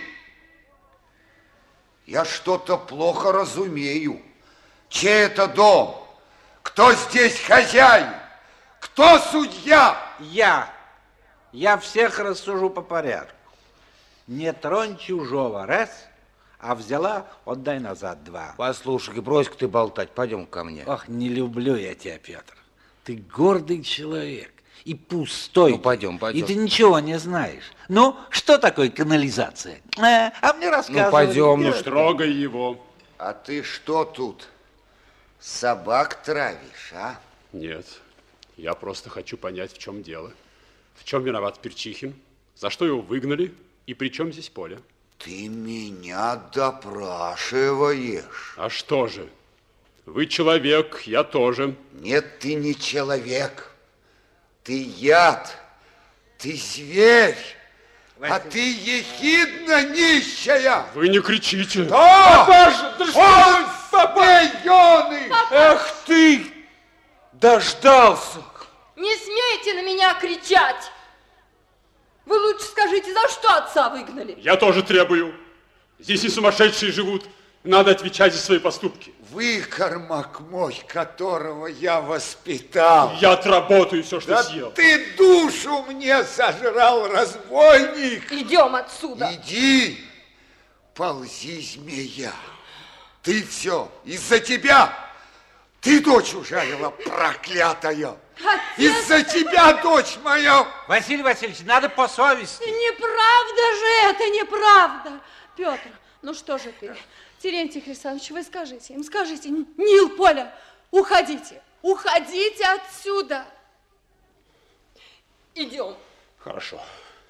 Я что-то плохо разумею. Чей это дом? Кто здесь хозяин? Кто судья? Я. Я всех рассужу по порядку. Не тронь чужого, раз, а взяла, отдай назад, два. Послушай, брось-ка ты болтать, пойдем ко мне. Ох, не люблю я тебя, Петр. Ты гордый человек и пустой. Ну, пойдем, пойдем. И ты ничего не знаешь. Ну, что такое канализация? А, а мне рассказывали. Ну, пойдем, Не трогай его. А ты что тут? Собак травишь, а? Нет, я просто хочу понять, в чем дело. В чем виноват Перчихин? За что его выгнали? И при чем здесь Поля? Ты меня допрашиваешь. А что же? Вы человек, я тоже. Нет, ты не человек. Ты яд. Ты зверь. А ты ехидна нищая. Вы не кричите. Да! Папаша, да что Он вы, папа? змеёный! Эх ты, дождался. Не смейте на меня кричать. Вы лучше скажите, за что отца выгнали? Я тоже требую. Здесь и сумасшедшие живут. Надо отвечать за свои поступки. Выкормок мой, которого я воспитал. Я отработаю все, что Да съел. ты душу мне сожрал, разбойник. Идем отсюда. Иди, ползи, змея. Ты все, из-за тебя. Ты дочь ужалила, проклятая. Из-за тебя, дочь моя. Василий Васильевич, надо по совести. Неправда же это, неправда. Петр, ну что же ты? Терентий Хрисанович, вы скажите им, скажите, Нил, Поля, уходите, уходите отсюда. Идем. Хорошо.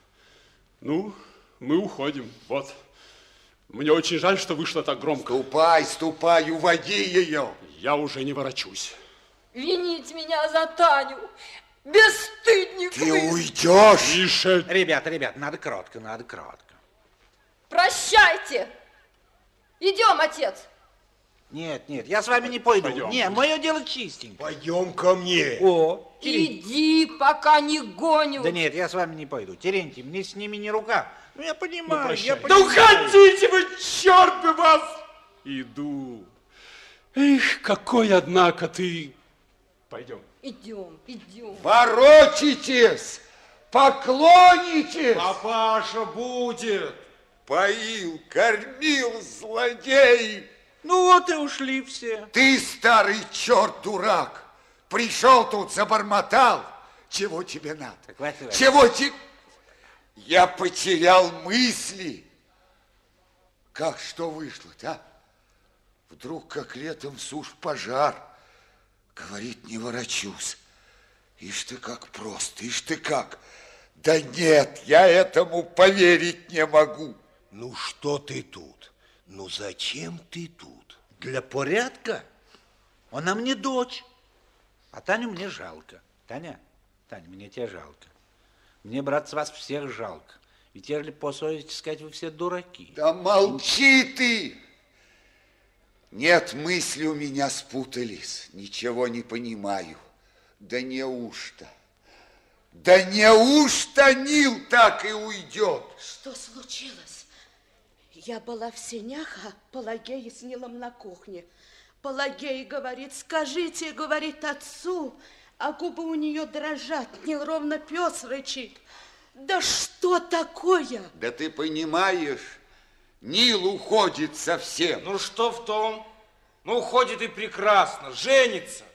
Ну, мы уходим. Вот. Мне очень жаль, что вышло так громко. Ступай, ступай, уводи ее. Я уже не ворочусь. Винить меня за Таню. Бесстыдник Ты вы. уйдешь. Тише. Ребята, ребята, надо кротко, надо кротко. Прощайте. Идем, отец. Нет, нет, я с вами не пойду. Пойдем. Нет, мое дело чистенько. Пойдем ко мне. О, Иди, пока не гоню. да нет, я с вами не пойду. Терентий, мне с ними не рука. Ну, я понимаю, Ну, прощай. я Да понимаю. уходите вы, черт бы вас! Иду. Эх, какой, однако, ты... Пойдем. Идем, идем. Ворочитесь, поклонитесь. Папаша будет. Поил, кормил, злодей. Ну вот и ушли все. Ты, старый черт, дурак, пришел тут, забормотал. Чего тебе надо? Так, Василий Чего тебе... Я потерял мысли. Как что вышло-то, а? Вдруг, как летом, суш пожар. Говорит, не ворочусь. Ишь ты как просто, ишь ты как. Да нет, я этому поверить не могу. Ну что ты тут? Ну зачем ты тут? Для порядка. Она мне дочь. А Таню мне жалко. Таня, Таня, мне тебя жалко. Мне, брат, с вас всех жалко. Ведь, ежели по совести сказать, вы все дураки. Да молчи ты! Нет, мысли у меня спутались. Ничего не понимаю. Да неужто? Да неужто Нил так и уйдет? Что случилось? Я была в сенях, а Пелагея с Нилом на кухне. Пелагея говорит, скажите, говорит отцу, а губы у нее дрожат, Нил ровно пес рычит. Да что такое? Да ты понимаешь, Нил уходит совсем. Ну что в том? Ну уходит и прекрасно, женится.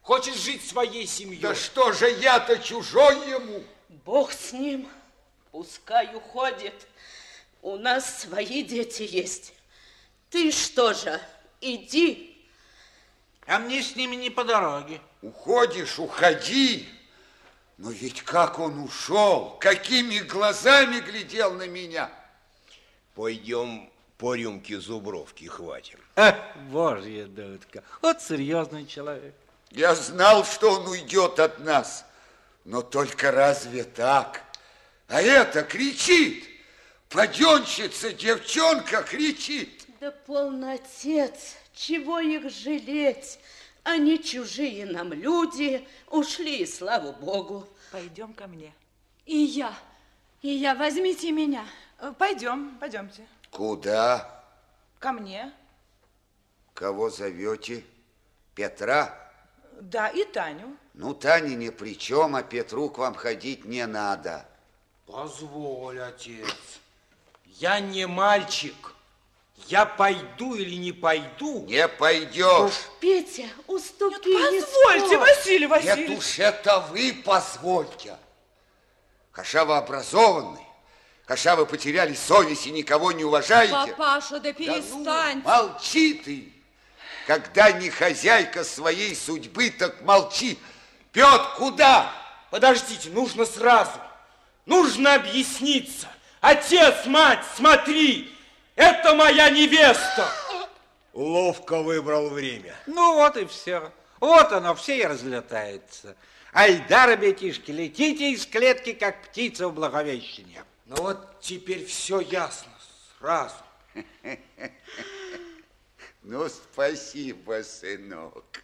хочет жить своей семьей. Да что же я-то чужой ему? Бог с ним, пускай уходит. У нас свои дети есть. Ты что же, иди. А мне с ними не по дороге. Уходишь, уходи. Но ведь как он ушел, какими глазами глядел на меня. Пойдем по рюмке зубровки хватим. Ах, божья дудка, вот серьезный человек. Я знал, что он уйдет от нас, но только разве так? А это кричит, паденщица, девчонка кричит. Да полный отец, чего их жалеть? Они чужие нам люди, ушли, и слава Богу. Пойдем ко мне. И я, и я, возьмите меня. Пойдем, пойдемте. Куда? Ко мне. Кого зовете? Петра? Да, и Таню. Ну, Таня ни при чем, а Петру к вам ходить не надо. Позволь, отец, я не мальчик. Я пойду или не пойду? Не пойдешь. Петя, уступи. Нет, позвольте, Василий Васильевич. Нет уж, это вы позвольте. Хаша вы образованный, хаша вы потеряли совесть и никого не уважаете. Папаша, да перестань. Да ну, молчи ты. Когда не хозяйка своей судьбы, так молчи. Петр, куда? Подождите, нужно сразу. Нужно объясниться. Отец, мать, смотри. Это моя невеста. Ловко выбрал время. Ну вот и все. Вот оно, все и разлетается. Айда, ребятишки, летите из клетки, как птица в Благовещение. Ну вот теперь все ясно, сразу. Ну, спасибо, сынок.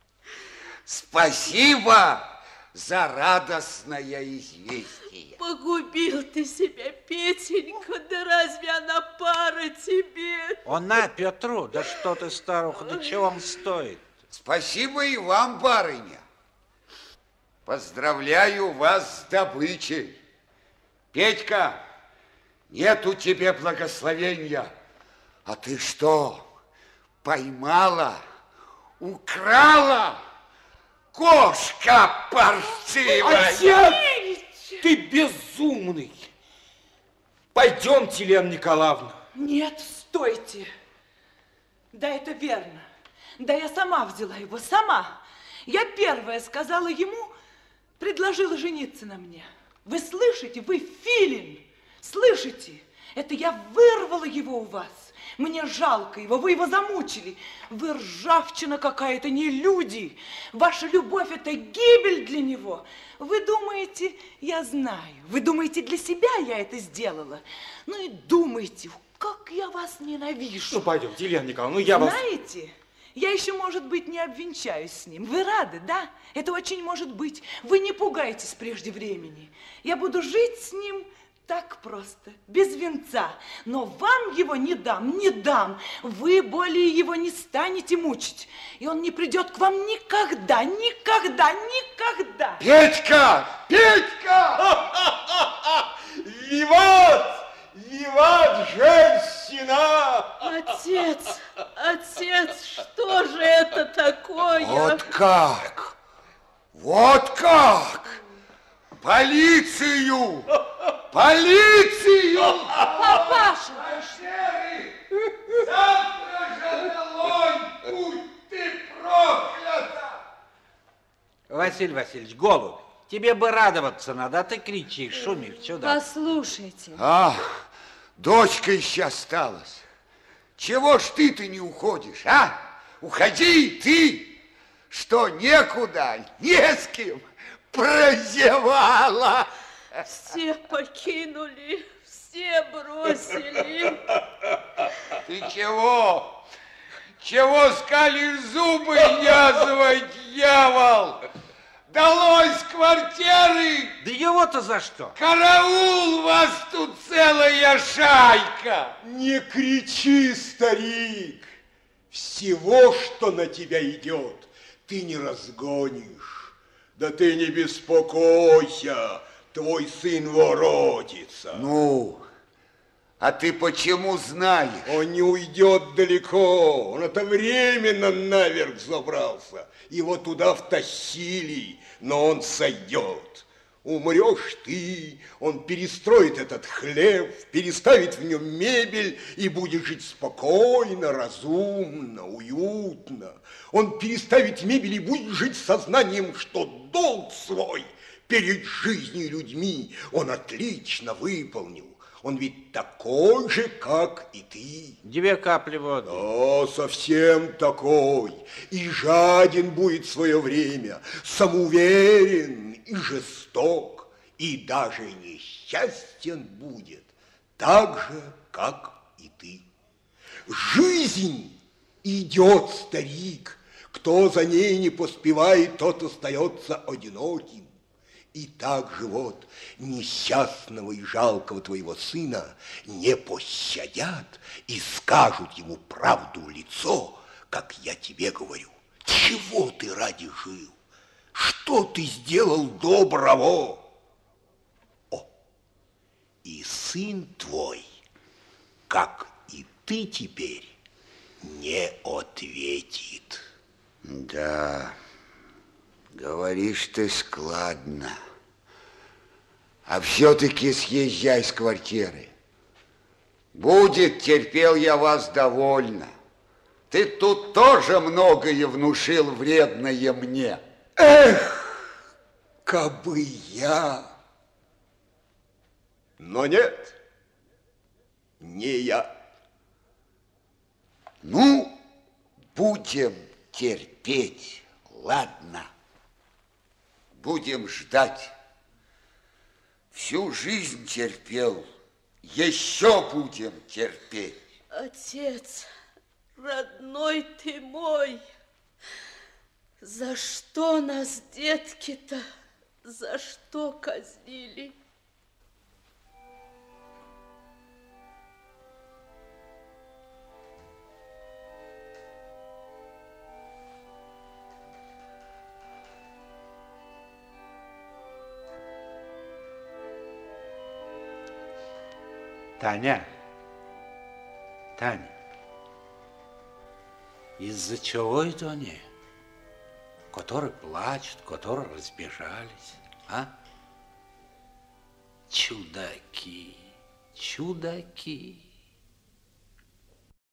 Спасибо за радостное известие. Погубил ты себя, Петенька, да разве она пара тебе? Она, Петру, да что ты, старуха, да чего вам стоит? Спасибо и вам, барыня. Поздравляю вас с добычей. Петька, нету тебе благословения. А ты что, поймала, украла? Кошка паршивая! Отец! Ты безумный! Пойдемте, Лена Николаевна. Нет, стойте. Да, это верно. Да, я сама взяла его, сама. Я первая сказала ему, предложила жениться на мне. Вы слышите? Вы филин. Слышите? Это я вырвала его у вас. Мне жалко его, вы его замучили. Вы ржавчина какая-то, не люди. Ваша любовь – это гибель для него. Вы думаете, я знаю. Вы думаете, для себя я это сделала. Ну и думайте, как я вас ненавижу. Ну, пойдемте, Елена Николаевна, ну я вас... Знаете, я еще, может быть, не обвенчаюсь с ним. Вы рады, да? Это очень может быть. Вы не пугайтесь прежде времени. Я буду жить с ним... Так просто, без венца. Но вам его не дам, не дам. Вы более его не станете мучить. И он не придет к вам никогда, никогда, никогда. Петька! Петька! Виват! Виват, женщина! Отец, отец, что же это такое? Вот как? Вот как? Полицию! Полицию! Папаша! Завтра же долой, будь ты проклята! Василий Васильевич, голубь, тебе бы радоваться надо, а ты кричишь, шумишь сюда. Послушайте. Ах, дочка еще осталась. Чего ж ты-то не уходишь, а? Уходи ты! Что, некуда, не с кем? Прозевала! Все покинули, все бросили. Ты чего? Чего скалишь зубы, язва, дьявол? Долой с квартиры! Да его-то за что? Караул, вас тут целая шайка! Не кричи, старик! Всего, что на тебя идет, ты не разгонишь. Да ты не беспокойся, твой сын воротится. Ну, А ты почему знаешь? Он не уйдет далеко. Он это временно наверх забрался. Его туда втащили, но он сойдет. Умрешь ты, он перестроит этот хлев, переставит в нем мебель и будет жить спокойно, разумно, уютно. Он переставит мебель и будет жить с сознанием, что долг свой перед жизнью и людьми он отлично выполнил. Он ведь такой же, как и ты. Две капли воды. Да, совсем такой. И жаден будет в свое время, самоуверен и жесток, и даже несчастен будет, так же, как и ты. Жизнь идет, старик. Кто за ней не поспевает, тот остается одиноким. И так же вот несчастного и жалкого твоего сына не пощадят и скажут ему правду в лицо, как я тебе говорю. Чего ты ради жил? Что ты сделал доброго? О, и сын твой, как и ты теперь, не ответит. Да, говоришь ты складно. А все-таки съезжай с квартиры. Будет, терпел я вас довольно. Ты тут тоже многое внушил вредное мне. Эх, кабы я. Но нет, не я. Ну, будем терпеть, ладно. Будем ждать. Всю жизнь терпел, еще будем терпеть. Отец, родной ты мой, за что нас детки-то, за что казнили? Таня, Таня, из-за чего это они? Которые плачут, которые разбежались, а? Чудаки, чудаки.